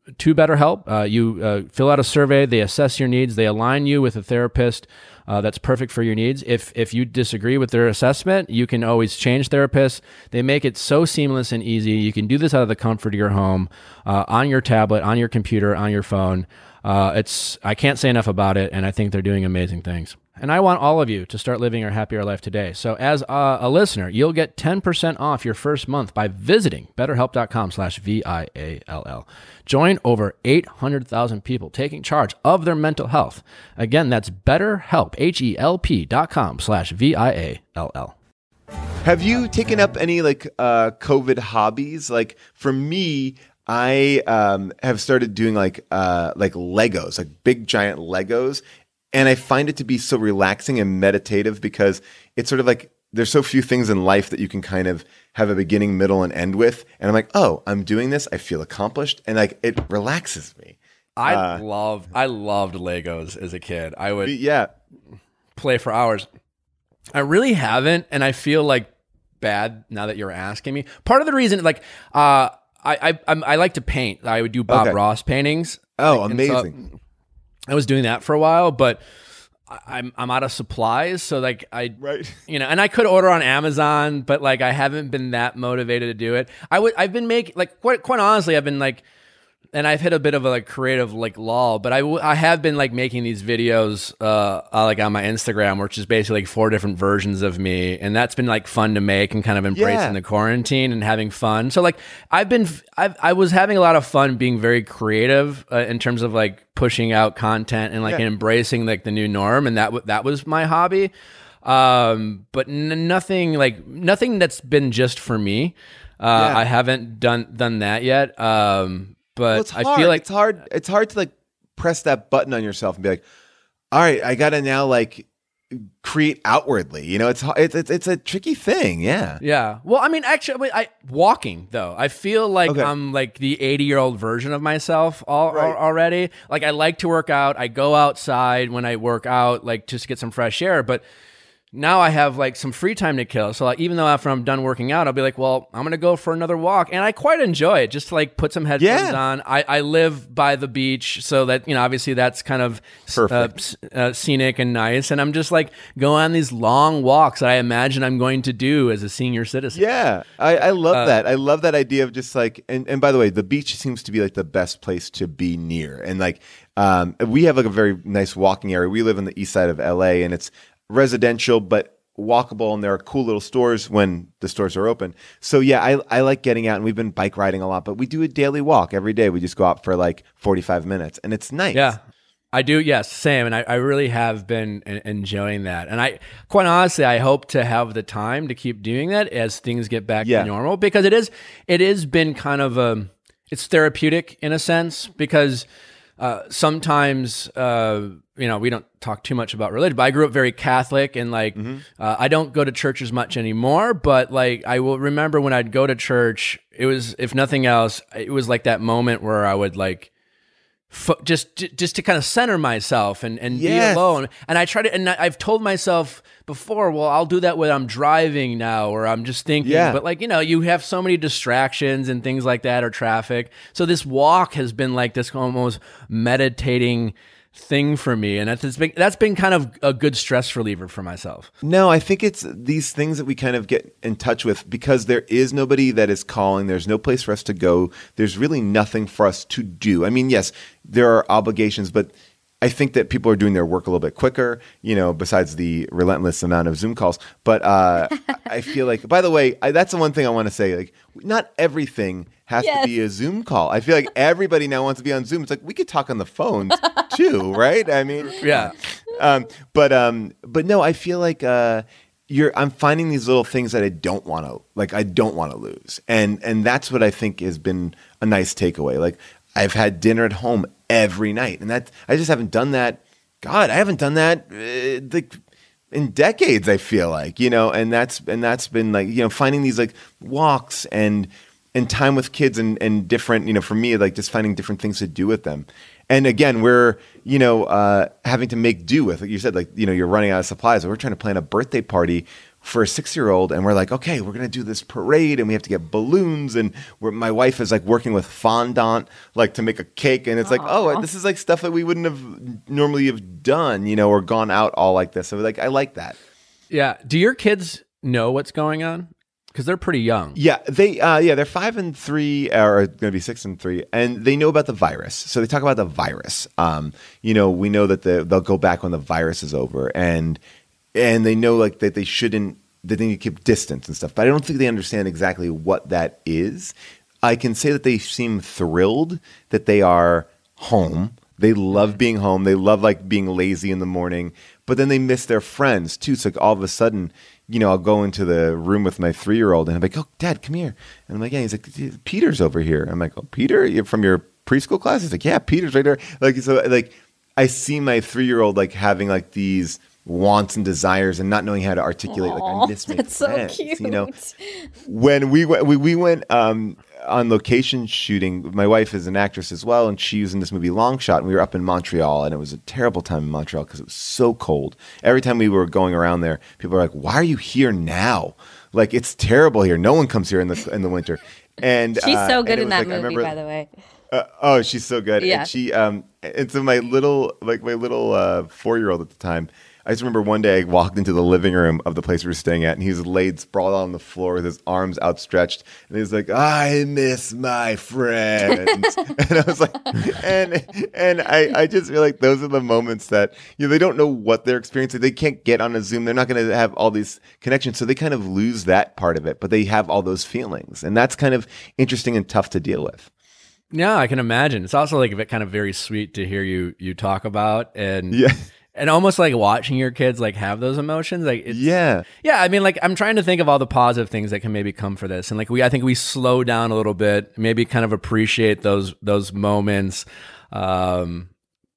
to BetterHelp. Uh, you uh, fill out a survey, they assess your needs, they align you with a therapist uh, that's perfect for your needs. If if you disagree with their assessment, you can always change therapists. They make it so seamless and easy. You can do this out of the comfort of your home, uh, on your tablet, on your computer, on your phone. Uh, it's I can't say enough about it, and I think they're doing amazing things. And I want all of you to start living your happier life today. So as a, a listener, you'll get ten percent off your first month by visiting betterhelp.com slash V I A L L. Join over eight hundred thousand people taking charge of their mental health. Again, that's betterhelp, H E L P dot com slash V I A L L.
Have you taken up any like uh, COVID hobbies? Like for me, I um, have started doing like uh, like Legos, like big giant Legos. And I find it to be so relaxing and meditative because it's sort of like there's so few things in life that you can kind of have a beginning, middle, and end with. And I'm like, oh, I'm doing this. I feel accomplished. And like it relaxes me.
I
uh,
love I loved Legos as a kid. I would
yeah.
play for hours. I really haven't, and I feel like bad now that you're asking me. Part of the reason, like, uh, I I I'm, I like to paint. I would do Bob
Okay.
Ross paintings.
Oh,
Like, and
amazing.
so I was doing that for a while, but I- I'm I'm out of supplies, so like I
Right.
you know, and I could order on Amazon, but like I haven't been that motivated to do it. I would I've been making like quite quite honestly, I've been like, and I've hit a bit of a like creative like lull, but I, w- I have been like making these videos uh, uh like on my Instagram, which is basically like four different versions of me, and that's been like fun to make and kind of embracing
Yeah.
the quarantine and having fun. So like I've been I've, I was having a lot of fun being very creative uh, in terms of like pushing out content and like
Yeah.
embracing like the new norm, and that w- that was my hobby. Um, but n- nothing like nothing that's been just for me. Uh,
Yeah.
I haven't done done that yet. Um. But
Well, it's hard.
I feel like
it's hard. It's hard to like press that button on yourself and be like, all right, I got to now like create outwardly. You know, it's it's it's, it's a tricky thing. Yeah.
yeah. Well, I mean, actually, I walking though. I feel like
Okay.
I'm like the eighty year old version of myself all,
Right.
al- already. Like I like to work out. I go outside when I work out, like just to get some fresh air. But now I have like some free time to kill. So like, even though after I'm done working out, I'll be like, well, I'm going to go for another walk. And I quite enjoy it. Just to like put some headphones
Yeah.
on. I, I live by the beach. So that, you know, obviously that's kind of uh,
Perfect.
s- uh, scenic and nice. And I'm just like going on these long walks that I imagine I'm going to do as a senior citizen.
Yeah, I, I love
Uh,
that. I love that idea of just like, and, and by the way, the beach seems to be like the best place to be near. And like, um, we have like a very nice walking area. We live on the east side of L A, and it's residential but walkable, and there are cool little stores when the stores are open. So yeah, I I like getting out, and we've been bike riding a lot, but we do a daily walk every day. We just go out for like forty-five minutes, and it's nice.
Yeah. I do, yes, same, and I, I really have been en- enjoying that. And I, quite honestly, I hope to have the time to keep doing that as things get back
Yeah.
to normal, because it is, it has been kind of a, it's therapeutic in a sense, because uh, sometimes, uh, you know, we don't talk too much about religion, but I grew up very Catholic, and like, uh, I don't go to church as much anymore, but like, I will remember when I'd go to church, it was, if nothing else, it was like that moment where I would like, F- just j- just to kind of center myself and, and
Yes.
be alone. And I try to, and I- I've told myself before, well, I'll do that when I'm driving now, or I'm just thinking,
Yeah.
but like, you know, you have so many distractions and things like that, or traffic. So this walk has been like this almost meditating thing for me. And that's been, that's been kind of a good stress reliever for myself.
No, I think it's these things that we kind of get in touch with because there is nobody that is calling. There's no place for us to go. There's really nothing for us to do. I mean, yes, there are obligations, but I think that people are doing their work a little bit quicker, you know, besides the relentless amount of Zoom calls. But uh, I feel like, by the way, I, that's the one thing I want to say. Like, not everything has
Yes.
to be a Zoom call. I feel like everybody now wants to be on Zoom. It's like we could talk on the phone too, right? I mean,
Yeah.
um, but um, but no, I feel like uh, you're. I'm finding these little things that I don't want to like. I don't want to lose, and and that's what I think has been a nice takeaway. Like I've had dinner at home every night, and that I just haven't done that. God, I haven't done that uh, like in decades. I feel like you know, and that's and that's been like you know finding these like walks and and time with kids and and different you know for me like just finding different things to do with them. And again, we're, you know, uh, having to make do with, like you said, like, you know, you're running out of supplies. We're trying to plan a birthday party for a six-year-old, and we're like, okay, we're going to do this parade, and we have to get balloons, and we're, my wife is like working with fondant, like to make a cake, and it's like, oh, this is like stuff that we wouldn't have normally have done, you know, or gone out all like this. So like, I like that.
Yeah. Do your kids know what's going on? Because they're pretty young.
Yeah, they uh, yeah they're five and three, or going to be six and three, and they know about the virus. So they talk about the virus. Um, you know, we know that the, they'll go back when the virus is over, and and they know like that they shouldn't, that they need to keep distance and stuff. But I don't think they understand exactly what that is. I can say that they seem thrilled that they are home. They love being home. They love like being lazy in the morning, but then they miss their friends too. So like all of a sudden, you know, I'll go into the room with my three-year-old and I'm like, oh, Dad, come here. And I'm like, yeah. He's like, Peter's over here. I'm like, oh, Peter, you're from your preschool class? He's like, yeah, Peter's right there. Like, so like I see my three-year-old like having like these wants and desires and not knowing how to articulate.
Aww,
like I miss my
that's
friends.
So cute.
You know, when we went, we, we went um, on location shooting. My wife is an actress as well, and she was in this movie Long Shot. And we were up in Montreal, and it was a terrible time in Montreal because it was so cold. Every time we were going around there, people were like, "Why are you here now? Like it's terrible here. No one comes here in the in the winter." And
she's
uh,
so good in that
like,
movie,
remember,
by the way.
Uh, oh, she's so good.
Yeah.
And she um, and so my little like my little uh, four year old at the time. I just remember one day I walked into the living room of the place we were staying at, and he was laid sprawled on the floor with his arms outstretched, and he was like, "I miss my friends," and I was like, and and I, I just feel like those are the moments that, you know, they don't know what they're experiencing. They can't get on a Zoom. They're not going to have all these connections, so they kind of lose that part of it. But they have all those feelings, and that's kind of interesting and tough to deal with.
Yeah, I can imagine. It's also like kind of very sweet to hear you you talk about, and
yeah.
And almost like watching your kids like have those emotions, like it's,
yeah,
yeah. I mean, like I'm trying to think of all the positive things that can maybe come for this, and like we, I think we slow down a little bit, maybe kind of appreciate those those moments. Um,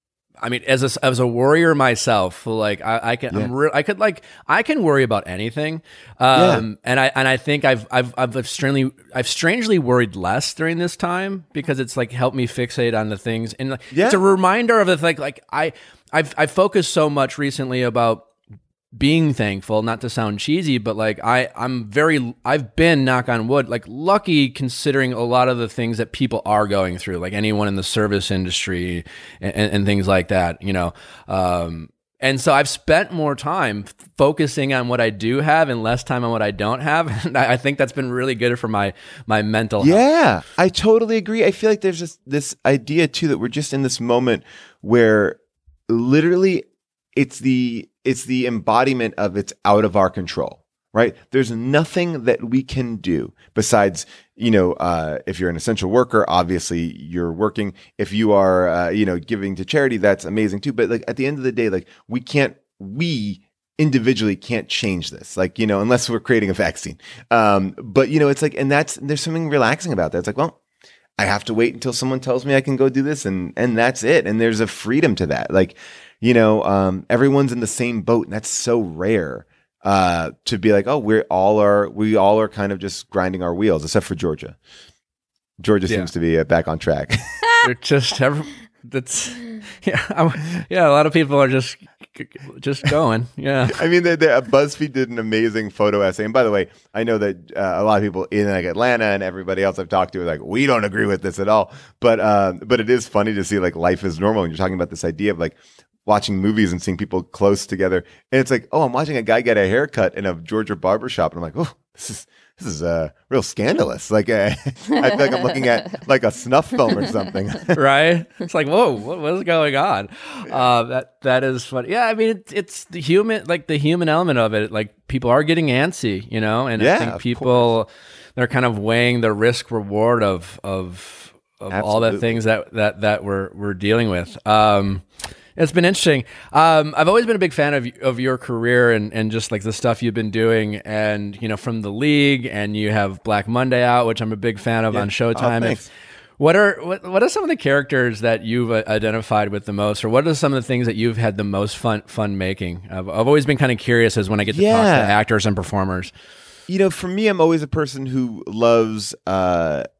I mean, as a as a warrior myself, like I, I can,
yeah.
I'm re- I could like I can worry about anything, um, yeah. and I and I think I've I've I've strangely I've strangely worried less during this time because it's like helped me fixate on the things, and like,
yeah.
it's a reminder of the like like I. I've I've focused so much recently about being thankful, not to sound cheesy, but like I I'm very I've been, knock on wood, like lucky considering a lot of the things that people are going through, like anyone in the service industry and, and things like that, you know. Um, and so I've spent more time focusing on what I do have and less time on what I don't have. And I, I think that's been really good for my my mental health.
Yeah, I totally agree. I feel like there's just this idea too that we're just in this moment where literally it's the it's the embodiment of it's out of our control, right? There's nothing that we can do besides, you know, uh, if you're an essential worker, obviously you're working. If you are, uh, you know, giving to charity, that's amazing too. But like at the end of the day, like we can't, we individually can't change this, like, you know, unless we're creating a vaccine. Um, but you know, it's like, and that's, there's something relaxing about that. It's like, well, I have to wait until someone tells me I can go do this, and and that's it. And there's a freedom to that. Like, you know, um, everyone's in the same boat, and that's so rare uh, to be like, oh, we're all are we all are kind of just grinding our wheels, except for Georgia. Georgia yeah. seems to be uh, back on track.
They're just every, that's yeah I'm, yeah. A lot of people are just just going. Yeah,
I mean, they, they, BuzzFeed did an amazing photo essay. And by the way, I know that uh, a lot of people in like Atlanta and everybody else I've talked to are like, we don't agree with this at all. But uh, but it is funny to see like life is normal. And you're talking about this idea of like watching movies and seeing people close together. And it's like, oh, I'm watching a guy get a haircut in a Georgia barbershop, and I'm like, oh, this is. This is uh, real scandalous. Like uh, I feel like I'm looking at like a snuff film or something.
Right? It's like, whoa, what, what is going on? Uh, that that is funny. Yeah, I mean, it, it's the human, like the human element of it. Like people are getting antsy, you know, and
yeah,
I think people they're kind of weighing the risk reward of of of Absolutely. all the things that that that we're we're dealing with. Um, It's been interesting. Um, I've always been a big fan of of your career and, and just like the stuff you've been doing, and you know, from The League, and you have Black Monday out, which I'm a big fan of yeah. on Showtime.
Oh,
if, what are what, what are some of the characters that you've uh, identified with the most, or what are some of the things that you've had the most fun fun making? I've, I've always been kind of curious as when I get to
yeah.
talk to actors and performers.
You know, for me, I'm always a person who loves. Uh,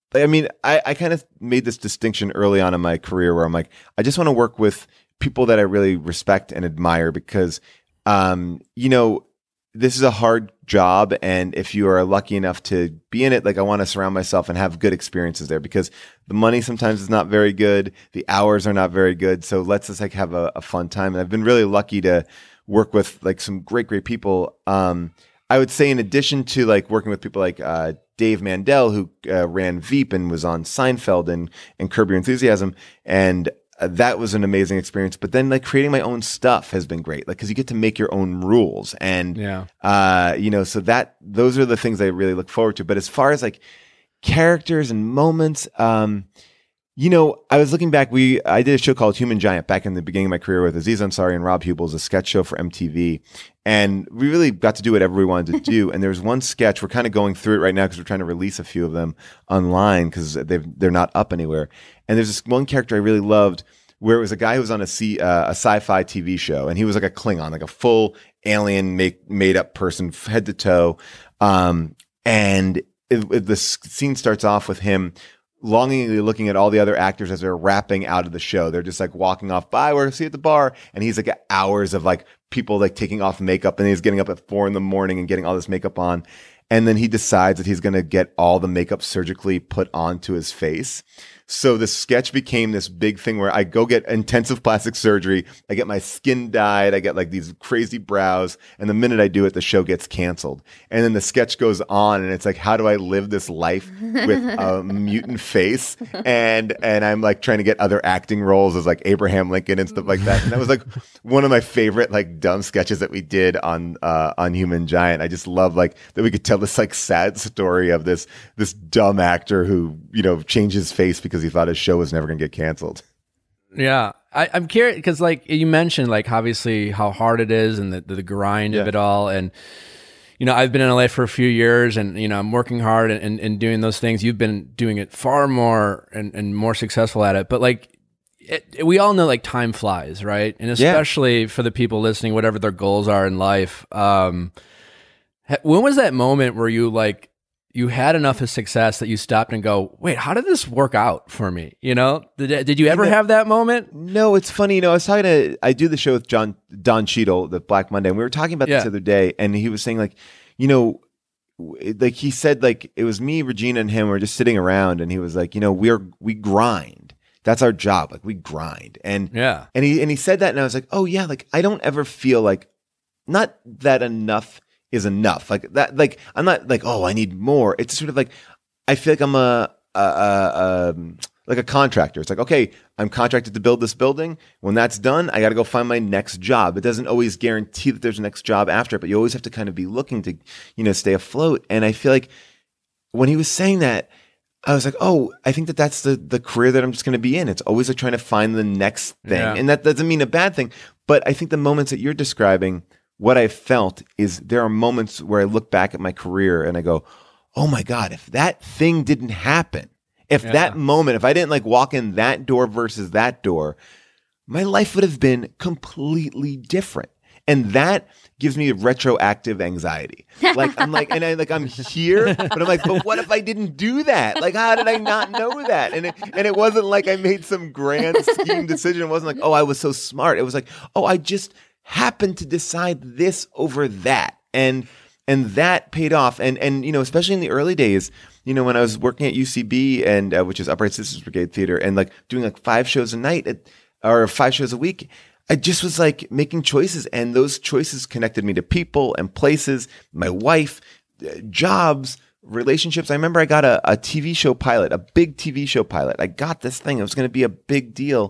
I mean, I, I kind of made this distinction early on in my career where I'm like, I just want to work with people that I really respect and admire because, um, you know, this is a hard job. And if you are lucky enough to be in it, like I want to surround myself and have good experiences there because the money sometimes is not very good. The hours are not very good. So let's just like have a, a fun time. And I've been really lucky to work with like some great, great people. Um, I would say in addition to like working with people like, uh, Dave Mandel, who uh, ran Veep and was on Seinfeld and, and Curb Your Enthusiasm. And uh, that was an amazing experience. But then like creating my own stuff has been great. Like, cause you get to make your own rules. And,
yeah.
uh, you know, so that, those are the things I really look forward to. But as far as like characters and moments, um, you know, I was looking back, we, I did a show called Human Giant back in the beginning of my career with Aziz Ansari and Rob Hubels, a sketch show for M T V. And we really got to do whatever we wanted to do. And there was one sketch, we're kind of going through it right now because we're trying to release a few of them online because they've, they're not up anywhere. And there's this one character I really loved where it was a guy who was on a, C, uh, a sci-fi T V show. And he was like a Klingon, like a full alien make, made up person, head to toe. Um, and it, it, the scene starts off with him longingly looking at all the other actors as they're wrapping out of the show. They're just like walking off by, we're see you at the bar. And he's like hours of like people like taking off makeup and he's getting up at four in the morning and getting all this makeup on. And then he decides that he's going to get all the makeup surgically put onto his face. So the sketch became this big thing where I go get intensive plastic surgery. I get my skin dyed. I get like these crazy brows. And the minute I do it, the show gets canceled. And then the sketch goes on and it's like, how do I live this life with a mutant face? And, and I'm like trying to get other acting roles as like Abraham Lincoln and stuff like that. And that was like one of my favorite like dumb sketches that we did on, uh, on Human Giant. I just love like that we could tell this like sad story of this, this dumb actor who, you know, changed his face because he thought his show was never going to get canceled.
Yeah. I, I'm curious because like you mentioned, like obviously how hard it is and the, the grind
Yeah.
of it all. And, you know, I've been in L A for a few years and, you know, I'm working hard and, and, and doing those things. You've been doing it far more and, and more successful at it. But like, it, we all know like time flies, right? And especially yeah. for the people listening, whatever their goals are in life. Um, when was that moment where you like, you had enough of success that you stopped and go, wait, how did this work out for me? You know, did, did you ever have that moment?
No, it's funny. You know, I was talking to, I do the show with John, Don Cheadle, the Black Monday, and we were talking about
yeah.
this the other day. And he was saying like, you know, like he said, like it was me, Regina and him, we were just sitting around and he was like, you know, we're, we grind. That's our job. Like we grind. And,
yeah.
and he, and he said that and I was like, oh yeah, like I don't ever feel like not that enough is enough. Like that, like, I'm not like, oh, I need more. It's sort of like, I feel like I'm a, a, a, um, like a contractor. It's like, okay, I'm contracted to build this building. When that's done, I got to go find my next job. It doesn't always guarantee that there's a next job after it, but you always have to kind of be looking to, you know, stay afloat. And I feel like when he was saying that, I was like, oh, I think that that's the, the career that I'm just going to be in. It's always like trying to find the next thing.
Yeah.
And that doesn't mean a bad thing, but I think the moments that you're describing, what I felt is there are moments where I look back at my career and I go, oh my God, if that thing didn't happen, if
yeah.
that moment, if I didn't like walk in that door versus that door, my life would have been completely different. And that gives me retroactive anxiety. Like I'm like, and I like I'm here, but I'm like, but what if I didn't do that? Like, how did I not know that? And it, and it wasn't like I made some grand scheme decision. It wasn't like, oh, I was so smart. It was like, oh, I just happened to decide this over that. And and that paid off. And and you know, especially in the early days, you know, when I was working at U C B and uh, which is Upright Citizens Brigade Theater, and like doing like five shows a night at, or five shows a week, I just was like making choices, and those choices connected me to people and places, my wife, uh, jobs, relationships. I remember I got a, a T V show pilot, a big T V show pilot. I got this thing. It was going to be a big deal.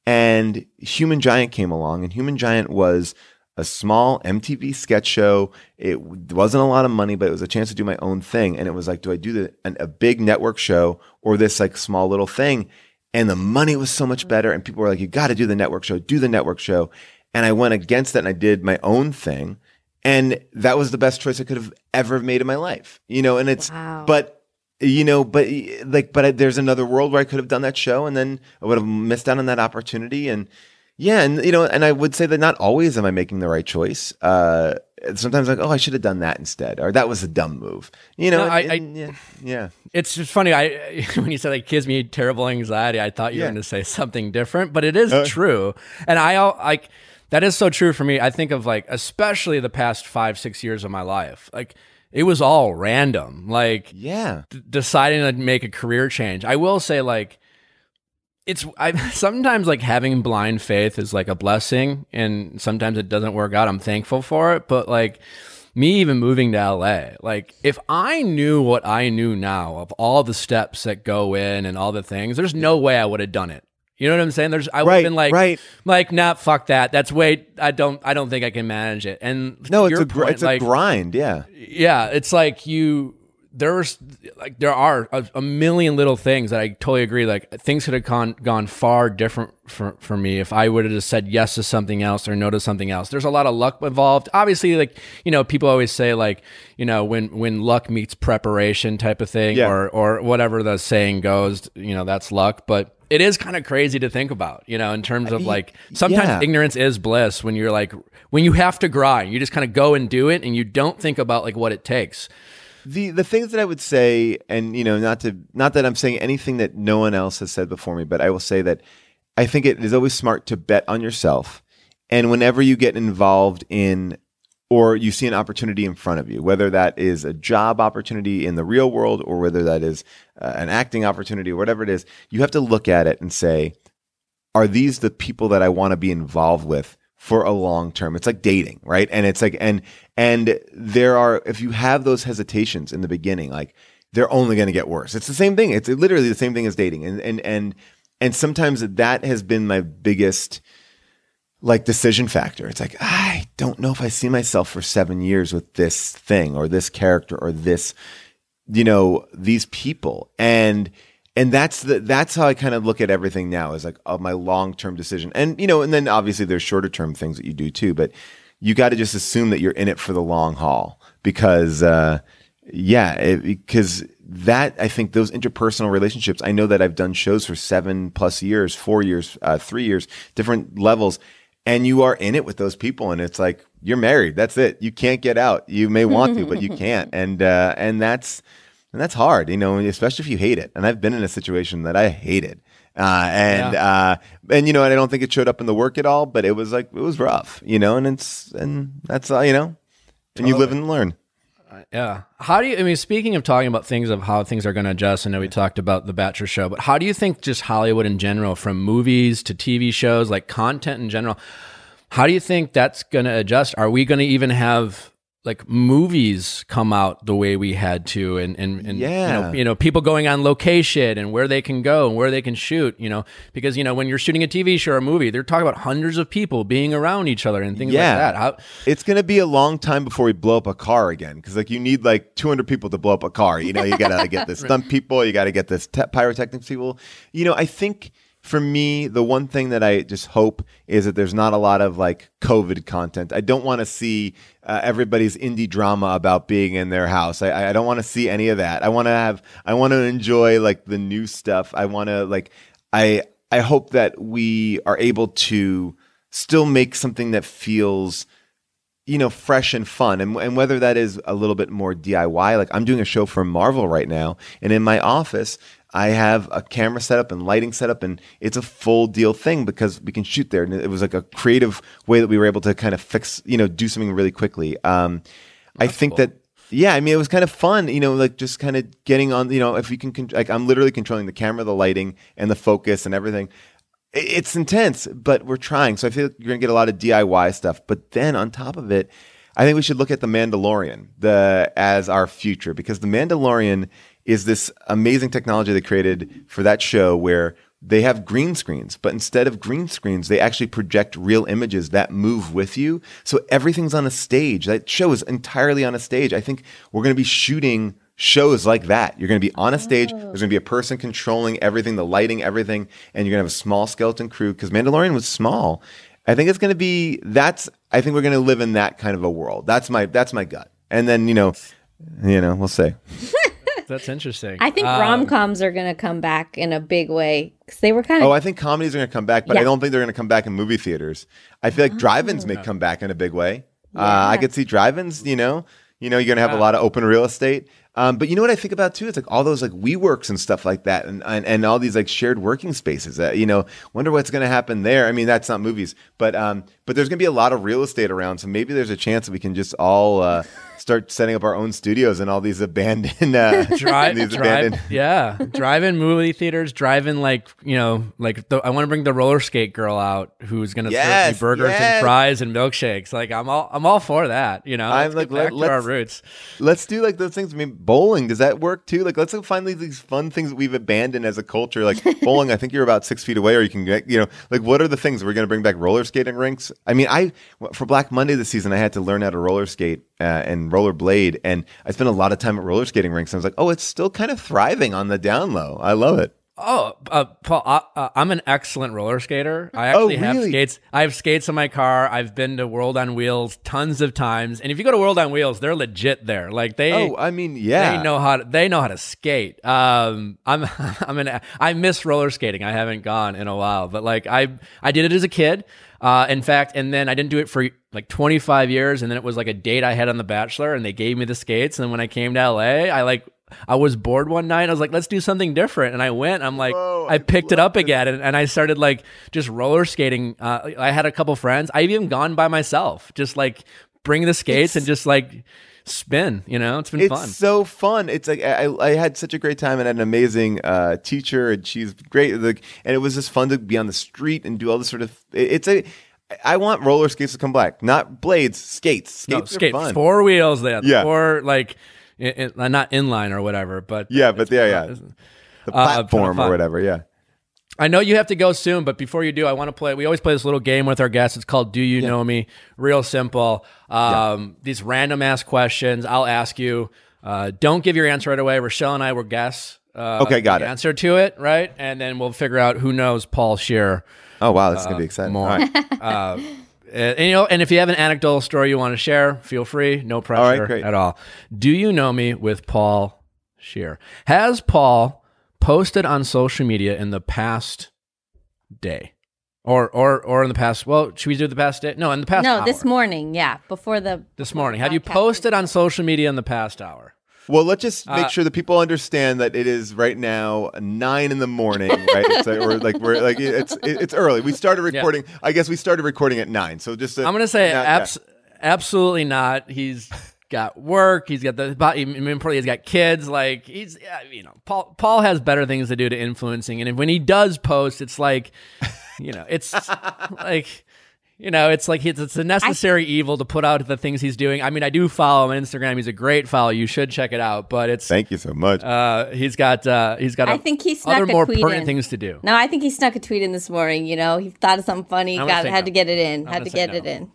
And Human Giant came along, and Human Giant was a small M T V sketch show. It wasn't a lot of money, but it was a chance to do my own thing. And it was like, do I do the, an, a big network show or this like small little thing? And the money was so much better. And people were like, you got to do the network show, do the network show. And I went against that and I did my own thing. And that was the best choice I could have ever made in my life, you know, and it's,
Wow.
but you know, but like, but I, there's another world where I could have done that show and then I would have missed out on that opportunity. And yeah, and you know, and I would say that not always am I making the right choice. Uh, sometimes like, oh, I should have done that instead, or that was a dumb move. You know,
No, I-
and- yeah, yeah.
It's just funny. I when you said like gives me terrible anxiety, I thought you
Yeah.
were going to say something different, but it is
Uh.
true. And I al- like that is so true for me. I think of like especially the past five six years of my life, like it was all random. Like
Yeah.
d- deciding to make a career change. I will say like it's I sometimes like having blind faith is like a blessing, and sometimes it doesn't work out. I'm thankful for it, but like me even moving to L A, like if I knew what I knew now of all the steps that go in and all the things, there's no way I would have done it. You know what I'm saying? There's I would have
Right,
been like
right.
like nah, fuck that. That's way I don't I don't think I can manage it. And
No,
to
it's
your
a gr-
point,
it's a
like,
grind. Yeah.
yeah, it's like you there's like there are a, a million little things that I totally agree. Like things could have gone gone far different for for me if I would have just said yes to something else or no to something else. There's a lot of luck involved. Obviously, like you know, people always say like you know when when luck meets preparation type of thing,
Yeah.
or or whatever the saying goes. You know, that's luck, but. It is kind of crazy to think about, you know, in terms of like sometimes
yeah.
ignorance is bliss when you're like when you have to grind, you just kind of go and do it and you don't think about like what it takes.
The the things that I would say, and you know, not to not that I'm saying anything that no one else has said before me, but I will say that I think it is always smart to bet on yourself. And whenever you get involved in or you see an opportunity in front of you, whether that is a job opportunity in the real world or whether that is uh, an acting opportunity or whatever it is, you have to look at it and say, are these the people that I want to be involved with for a long term? It's like dating, right? And it's like, and, and there are, if you have those hesitations in the beginning, like they're only going to get worse. It's the same thing. It's literally the same thing as dating. And, and, and, and sometimes that has been my biggest like decision factor. It's like, I don't know if I see myself for seven years with this thing or this character or this, you know, these people. And, and that's the, that's how I kind of look at everything now is like of my long-term decision. And, you know, and then obviously there's shorter term things that you do too, but you got to just assume that you're in it for the long haul because, uh, yeah, it, because that, I think those interpersonal relationships, I know that I've done shows for seven plus years, four years, uh, three years, different levels. And you are in it with those people, and it's like you're married. That's it. You can't get out. You may want to, but you can't. And uh, and that's and that's hard, you know, especially if you hate it. And I've been in a situation that I hated, uh, and
Yeah.
uh, and you know, and I don't think it showed up in the work at all. But it was like it was rough, you know. And it's and that's uh, you know, and you live and learn.
Yeah. How do you, I mean, speaking of talking about things of how things are going to adjust, I know we talked about The Bachelor show, but how do you think just Hollywood in general, from movies to T V shows, like content in general, how do you think that's going to adjust? Are we going to even have like movies come out the way we had to and, and, and
Yeah.
you know, you know, people going on location and where they can go and where they can shoot, you know, because, you know, when you're shooting a T V show or a movie, they're talking about hundreds of people being around each other and things
Yeah.
like that. How,
It's going to be a long time before we blow up a car again. Cause like you need like two hundred people to blow up a car. You know, you got to get the stunt people. You got to get this te- pyrotechnics people. You know, I think for me, the one thing that I just hope is that there's not a lot of like COVID content. I don't want to see uh, everybody's indie drama about being in their house. I, I don't want to see any of that. I want to have, I want to enjoy like the new stuff. I want to like, I, I hope that we are able to still make something that feels, you know, fresh and fun. And, and whether that is a little bit more D I Y, like I'm doing a show for Marvel right now. And in my office, I have a camera set up and lighting set up, and it's a full deal thing because we can shoot there. And it was like a creative way that we were able to kind of fix, you know, do something really quickly. Um, I think
cool.
that, yeah, I mean, it was kind of fun, you know, like just kind of getting on, you know, if you can, con- like I'm literally controlling the camera, the lighting, and the focus and everything. I- It's intense, but we're trying. So I feel like you're going to get a lot of D I Y stuff. But then on top of it, I think we should look at The Mandalorian the as our future, because The Mandalorian is this amazing technology they created for that show where they have green screens, but instead of green screens, they actually project real images that move with you. So everything's on a stage. That show is entirely on a stage. I think we're going to be shooting shows like that. You're going to be on a stage. There's going to be a person controlling everything, the lighting, everything, and you're going to have a small skeleton crew because Mandalorian was small. I think it's going to be that's. I think we're going to live in that kind of a world. That's my that's my gut. And then you know, you know, we'll see.
that's interesting.
I think
Um,
rom-coms are going to come back in a big way because they were kind of
Oh, I think comedies are going to come back, but
Yeah.
I don't think they're going to come back in movie theaters. I feel like drive-ins may come back in a big way. Uh, I
Yeah.
could see drive-ins. You know, you know, you're gonna have
Yeah.
a lot of open real estate. Um, but you know what I think about too? It's like all those like WeWorks and stuff like that, and and, and all these like shared working spaces. Uh, you know, wonder what's going to happen there. I mean, that's not movies, but um, but there's going to be a lot of real estate around, so maybe there's a chance that we can just all uh, start setting up our own studios in all these abandoned uh,
drive,
these
drive,
abandoned.
yeah, drive-in movie theaters, drive-in like you know, like the, I want to bring the roller skate girl out who's gonna
Yes,
serve me burgers
yes.
and fries and milkshakes. Like I'm all, I'm all for that. You know,
I'm
let's
like,
get back
let-
to our
let's-
roots.
Let's do like those things. I mean, bowling, does that work too? Like, let's find these, these fun things that we've abandoned as a culture. Like bowling, I think you're about six feet away, or you can get, you know, like what are the things we're going to bring back? Roller skating rinks. I mean, I for Black Monday this season, I had to learn how to roller skate uh, and roller blade, and I spent a lot of time at roller skating rinks. And I was like, oh, it's still kind of thriving on the down low. I love it.
Oh, uh, Paul, uh, uh, I'm an excellent roller skater. I actually have
really?
skates. I have skates in my car. I've been to World on Wheels tons of times. And if you go to World on Wheels, they're legit there. Like they,
Oh, I mean, yeah.
they know how to, they know how to skate. Um, I'm, I'm an, I miss roller skating. I haven't gone in a while, but like I, I did it as a kid. Uh, in fact, and then I didn't do it for like twenty-five years. And then it was like a date I had on The Bachelor and they gave me the skates. And then when I came to L A, I like, I was bored one night. I was like, let's do something different. And I went, I'm like,
Whoa,
I
I
picked it
love
up again and, and I started like just roller skating. Uh, I had a couple friends. I've even gone by myself, just like bring the skates and just like spin, you know, it's been
It's
fun.
so fun. It's like I, I had such a great time and had an amazing uh, teacher, and she's great. Like, and it was just fun to be on the street and do all this sort of. it- It's a. I want roller skates to come back, not blades, skates. Skates
No,
are
skate,
fun.
four wheels there,
Yeah.
four like, in, in, not inline or whatever, but
Yeah, but yeah, yeah.
it's-
the
uh,
platform
fun.
or whatever. Yeah.
I know you have to go soon, but before you do, I want to play. We always play this little game with our guests. It's called "Do You Know Me?" Real simple. Um, These random ass questions. I'll ask you. Uh, don't give your answer right away. Rochelle and I will guess. Uh,
Okay, got
the
it.
Answer to it, right? And then we'll figure out who knows Paul Scheer
Oh wow, this is gonna be exciting.
more.
All right.
uh, and, and, you know, and if you have an anecdotal story you want to share, feel free. No pressure
great.
at all. Do you know me with Paul Scheer? Has Paul posted on social media in the past day, or or or in the past? Well, should we do the past day? No, in the past.
No,
hour.
this morning. Yeah, before the
This
before
morning.
the
Have you
podcast.
posted on social media in the past hour?
Well, let's just make
Uh,
sure that people understand that it is right now nine in the morning, right? It's like, we're like we're like it's it's early. We started recording. I guess we started recording at nine. So just uh,
I'm gonna say
now-
abs- absolutely not. He's got work. He's got the. Importantly, he's got kids. Like he's, yeah, you know, Paul. Paul has better things to do to influencing, and when he does post, it's like, you know, it's like. You know, it's like it's, it's a necessary evil to put out the things he's doing. I mean, I do follow him on Instagram. He's a great follow. You should check it out. But it's
Thank you so much.
uh, he's got uh, he's got.
I
a-
think he snuck
other
a
more
tweet
pertinent
in.
things to do.
No, I think he snuck a tweet in this morning. You know, he thought of something funny.
I'm gonna
Got
say
had
no.
to get it in.
I'm
had to
gonna say
get it
no.
in.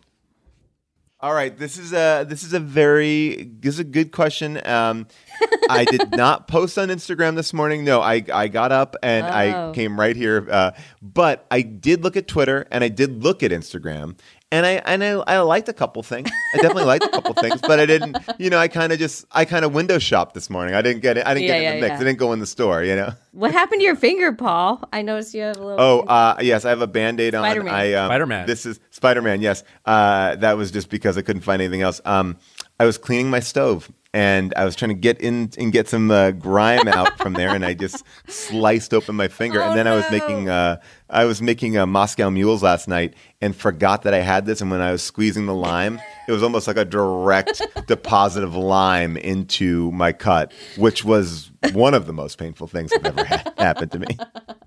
All right, this is a this is a very this is a good question. Um, I did not post on Instagram this morning. No, I I got up and I
Oh.
came right here. Uh, but I did look at Twitter and I did look at Instagram. And I and I, I liked a couple things. I definitely liked a couple things, but I didn't. You know, I kind of just I kind of window shopped this morning. I didn't get it. I didn't
Yeah,
get it in the
yeah,
mix.
yeah.
I didn't go in the store. You know.
What happened to your finger, Paul? I noticed you have a little.
Oh, uh, yes, I have a Band-Aid on.
Spider-Man.
I, um,
Spider-Man.
This is Spider-Man, yes. Uh, that was just because I couldn't find anything else. Um, I was cleaning my stove, and I was trying to get in and get some uh, grime out from there, and I just sliced open my finger.
Oh,
and then I was
no.
making uh, I was making uh, Moscow Mules last night and forgot that I had this. And when I was squeezing the lime, it was almost like a direct deposit of lime into my cut, which was one of the most painful things that ever ha- happened to me.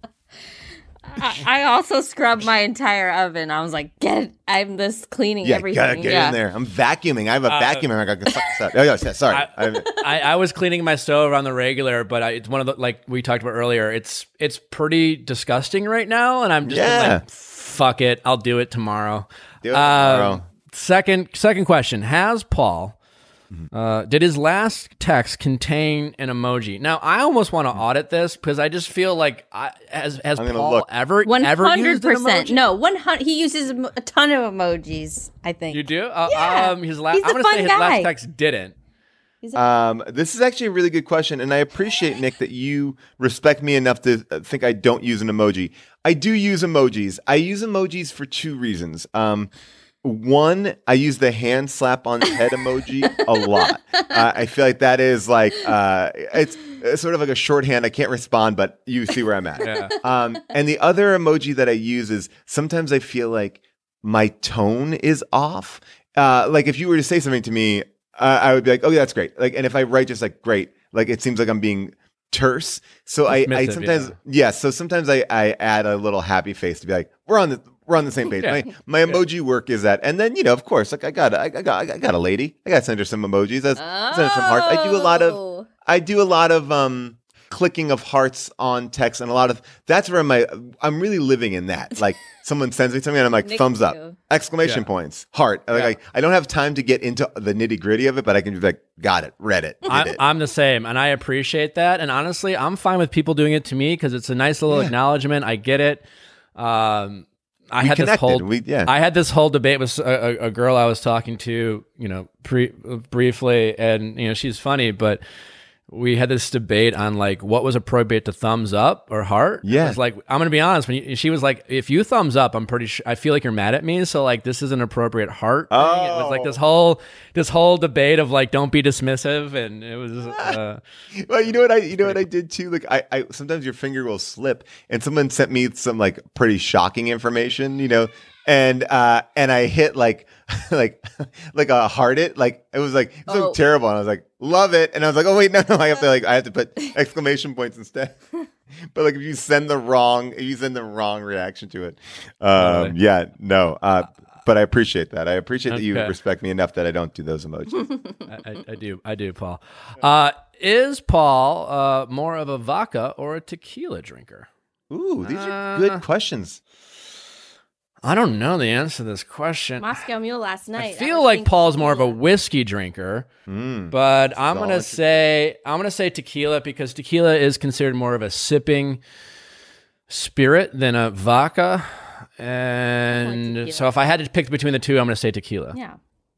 I, I also scrubbed my entire oven. I was like, get it. I'm this cleaning
Yeah,
everything.
gotta get
yeah.
in there. I'm vacuuming. I have a vacuum. I got suck this up. Oh, yeah, sorry.
I,
I,
I, I was cleaning my stove on the regular, but I, it's one of the, like we talked about earlier. It's it's pretty disgusting right now, and I'm just
Yeah.
like, fuck it, I'll do it tomorrow.
Do it
Um,
tomorrow.
Second second question: Has Paul
Mm-hmm.
uh, did his last text contain an emoji? Now I almost want to audit this because I just feel like I, has has
I'm gonna
Paul
look.
ever
One
ever
hundred
used an
percent.
emoji?
No, one hundred. He uses em- a ton of emojis. I think.
You do? Uh,
Yeah.
um, his la-
He's a
I'm gonna
fun
say his
guy.
last text didn't.
Um, this is actually a really good question, and I appreciate, Nick, that you respect me enough to uh, think I don't use an emoji. I do use emojis. I use emojis for two reasons. Um, One, I use the hand slap on the head emoji a lot. Uh, I feel like that is like uh, it's, it's sort of like a shorthand. I can't respond, but you see where I'm at.
Yeah.
Um, and the other emoji that I use is sometimes I feel like my tone is off. Uh, like if you were to say something to me, uh, I would be like, "Oh, yeah, that's great." Like, and if I write just like "great," like it seems like I'm being terse. So I, I
Dismissive,
sometimes,
yeah.
yeah. So sometimes I, I add a little happy face to be like, "We're on the we're on the same page."
Yeah.
My, my emoji work is that, and then you know, of course, like I got I, I got I got a lady. I got to send her some emojis. I send her some hearts. I do a lot of
Oh.
I do a lot of um clicking of hearts on text, and a lot of that's where my I'm really living in that. Like someone sends me something, and I'm like,
Nick
thumbs up,
too.
exclamation
Yeah.
points, heart. Like,
Yeah.
like I don't have time to get into the nitty gritty of it, but I can be like, got it, read it, did
I'm,
it.
I'm the same, and I appreciate that. And honestly, I'm fine with people doing it to me because it's a nice little
Yeah.
acknowledgement. I get it. Um, I
We
had this
connected.
whole
We- yeah.
I had this whole debate with a, a, a girl I was talking to, you know, pre, briefly, and you know, she's funny, but we had this debate on like what was appropriate to thumbs up or heart.
Yeah.
It was like, I'm gonna be honest. When you, she was like, if you thumbs up, I'm pretty sure I feel like you're mad at me. So like, this is an appropriate heart. Thing. It was like this
Oh.
whole this whole debate of like, don't be dismissive, and it was. Uh,
Well, you know what I you know what I did too? Like I, I sometimes your finger will slip, and someone sent me some like pretty shocking information, you know, and uh and I hit like like like a heart it like it was like it was
Oh.
like terrible, and I was like love it, and I was like oh wait no no I have to like I have to put exclamation points instead. But like if you send the wrong if you send the wrong reaction to it, um
Totally.
yeah no uh. But I appreciate that. I appreciate that you
Okay.
respect me enough that I don't do those emojis.
I, I, I do, I do, Paul. Uh, is Paul uh, more of a vodka or a tequila drinker?
Ooh, these are
Uh,
good questions.
I don't know the answer to this question.
Moscow Mule last
I
night.
feel
was
like
thinking
Paul's more of a
tequila.
whiskey drinker,
Mm.
but I'm gonna
Solid.
say I'm gonna say tequila because tequila is considered more of a sipping spirit than a vodka. And
tequila.
so if I had to pick between the two, I'm gonna say tequila.
Yeah.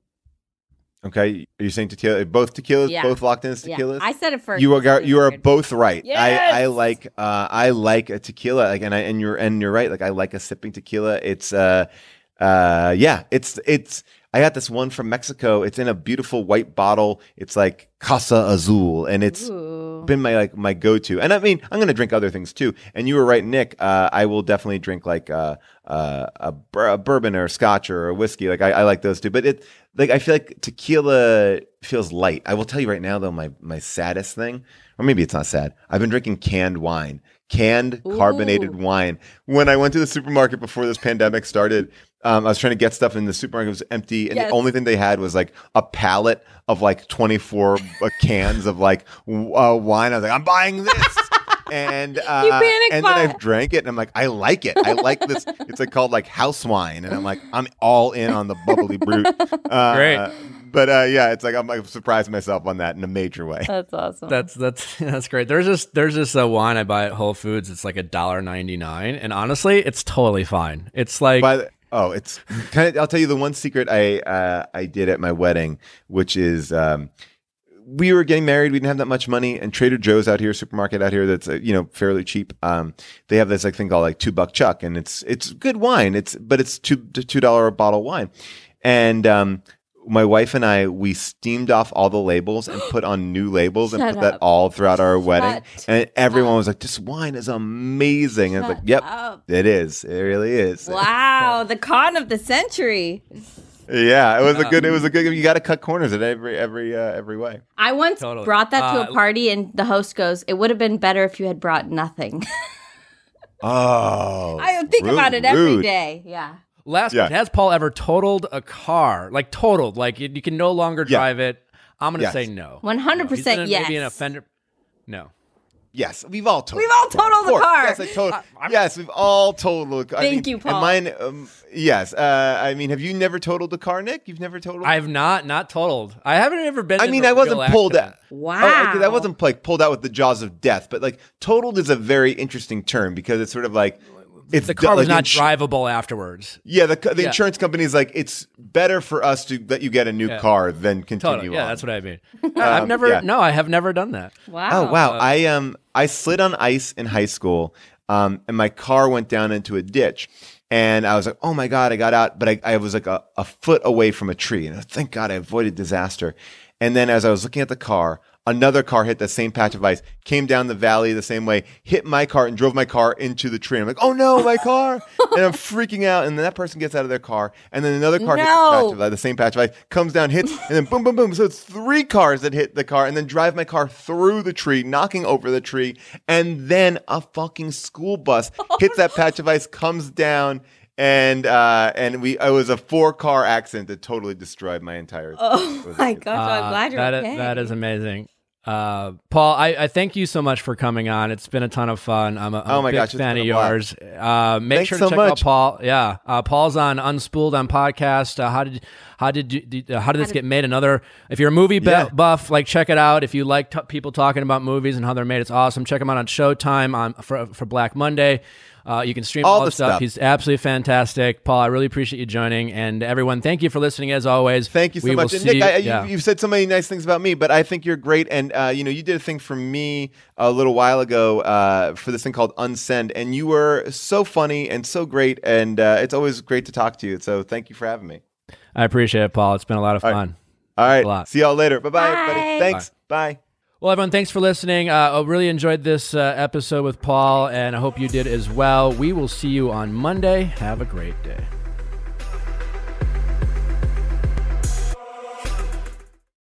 Okay, are you saying tequila? Both tequilas,
Yeah.
both locked in as
Yeah.
tequilas.
I said it first.
you are
It's
you are
weird.
both right. I, I
Yes!
like uh, I like a tequila, like and I and you're and you're right. Like I like a sipping tequila. It's uh uh yeah. It's it's. I got this one from Mexico. It's in a beautiful white bottle. It's like Casa Azul, and it's
Ooh.
been my like my go-to. And I mean, I'm gonna drink other things too. And you were right, Nick. Uh, I will definitely drink like uh, uh, a, bur- a bourbon or a scotch or a whiskey. Like I, I like those too. But it like I feel like tequila feels light. I will tell you right now though, my my saddest thing, or maybe it's not sad. I've been drinking canned wine, canned carbonated
Ooh.
wine. When I went to the supermarket before this pandemic started. Um, I was trying to get stuff in the supermarket. It was empty, and
Yes.
the only thing they had was like a pallet of like twenty-four uh, cans of like w- uh, wine. I was like, I'm buying this, and uh,
You panic
and then I
bought.
drank it, and I'm like, I like it. I like this. It's like called like house wine, and I'm like, I'm all in on the bubbly brute. Uh,
Great.
But uh, yeah, it's like I'm like, surprised myself on that in a major way.
That's awesome.
That's that's that's great. There's this there's this uh, wine I buy at Whole Foods. It's like a dollar ninety nine, and honestly, it's totally fine. It's like
By the, oh, it's kind of. I'll tell you the one secret I uh, I did at my wedding, which is um, we were getting married. We didn't have that much money, and Trader Joe's out here, supermarket out here, that's uh, you know fairly cheap. Um, they have this like thing called like two buck chuck, and it's it's good wine. It's but it's two two dollar a bottle wine, and um, my wife and I we steamed off all the labels and put on new labels and
Shut
put that
up.
all throughout our wedding,
Shut
and everyone was like, "This wine is amazing." And I was like, "Yep,
up.
it is. It really is."
Wow, the con of the century.
Yeah, it was a good. It was a good. You got to cut corners in every every uh, every way.
I once
Totally.
brought that to
Uh,
a party, and the host goes, "It would have been better if you had brought nothing."
Oh,
I think
rude,
about it every
rude.
day. Yeah.
last
Yeah.
question, has Paul ever totaled a car? Like totaled, like you, you can no longer
Yeah.
drive it. I'm gonna
Yes.
say no.
one hundred percent
No. He's been in- Maybe an
yes.
offender. No.
Yes, we've all totaled.
We've all totaled
Of
the
course.
car.
Yes, I told, yes, we've all totaled. I
Thank
mean,
you, Paul.
And mine, um, yes. Uh, I mean, have you never totaled a car, Nick? You've never totaled.
I have not not totaled. I haven't ever been.
I
in
mean,
a
I wasn't
real
pulled out.
accident.
Wow.
Oh, I, I wasn't like pulled out with the jaws of death, but like totaled is a very interesting term because it's sort of like it's
The car
do-
was
like
not
insu-
drivable afterwards.
Yeah, the the
Yeah.
insurance company is like it's better for us to let you get a new
Yeah.
car than continue
Totally. Yeah,
on.
that's what I mean. I've
Um,
never.
yeah.
No, I have never done that.
Wow.
Oh wow! I um I slid on ice in high school, um, and my car went down into a ditch, And I was like, oh my God, I got out. But I, I was like a, a foot away from a tree. And thank God I avoided disaster. And then as I was looking at the car, another car hit the same patch of ice, came down the valley the same way, hit my car and drove my car into the tree. I'm like, oh no, my car. And I'm freaking out. And then that person gets out of their car. And then another car
No.
hits the, patch of, ice, the same patch of ice, comes down, hits, and then boom, boom, boom. So it's three cars that hit the car and then drive my car through the tree, knocking over the tree. And then a fucking school bus hits that patch of ice, comes down. And uh, and we it was a four car accident that totally destroyed my entire.
Oh my gosh, I'm
Uh,
glad you're
that is-
okay.
that is amazing. Uh, Paul, I, I thank you so much for coming on. It's been a ton of fun. I'm a, I'm
Oh
a
my
big
gosh, it's
fan
been
of
a
yours. Uh, make
Thanks
sure to
so
check out
much.
Paul. Yeah, uh, Paul's on Unspooled on podcast. Uh, how did how did you, did, uh, how did this get made? Another, if you're a movie bu-
Yeah.
buff, like check it out. If you like t- people talking about movies and how they're made, it's awesome. Check him out on Showtime on for for Black Monday. Uh, you can stream all,
All
the
the
stuff.
stuff.
He's absolutely fantastic. Paul, I really appreciate you joining. And everyone, thank you for listening as always.
Thank you so
We will
much. And
see
Nick,
you-
I,
yeah.
you, you've said so many nice things about me, but I think you're great. And, uh, you know, you did a thing for me a little while ago uh, for this thing called Unsend. And you were so funny and so great. And uh, it's always great to talk to you. So thank you for having me.
I appreciate it, Paul. It's been a lot of
All right.
fun.
All
a
right.
lot.
See y'all later. Bye-bye,
Bye.
everybody. Thanks. Bye.
Well, everyone, thanks for listening. Uh, I really enjoyed this uh, episode with Paul, and I hope you did as well. We will see you on Monday. Have a great day.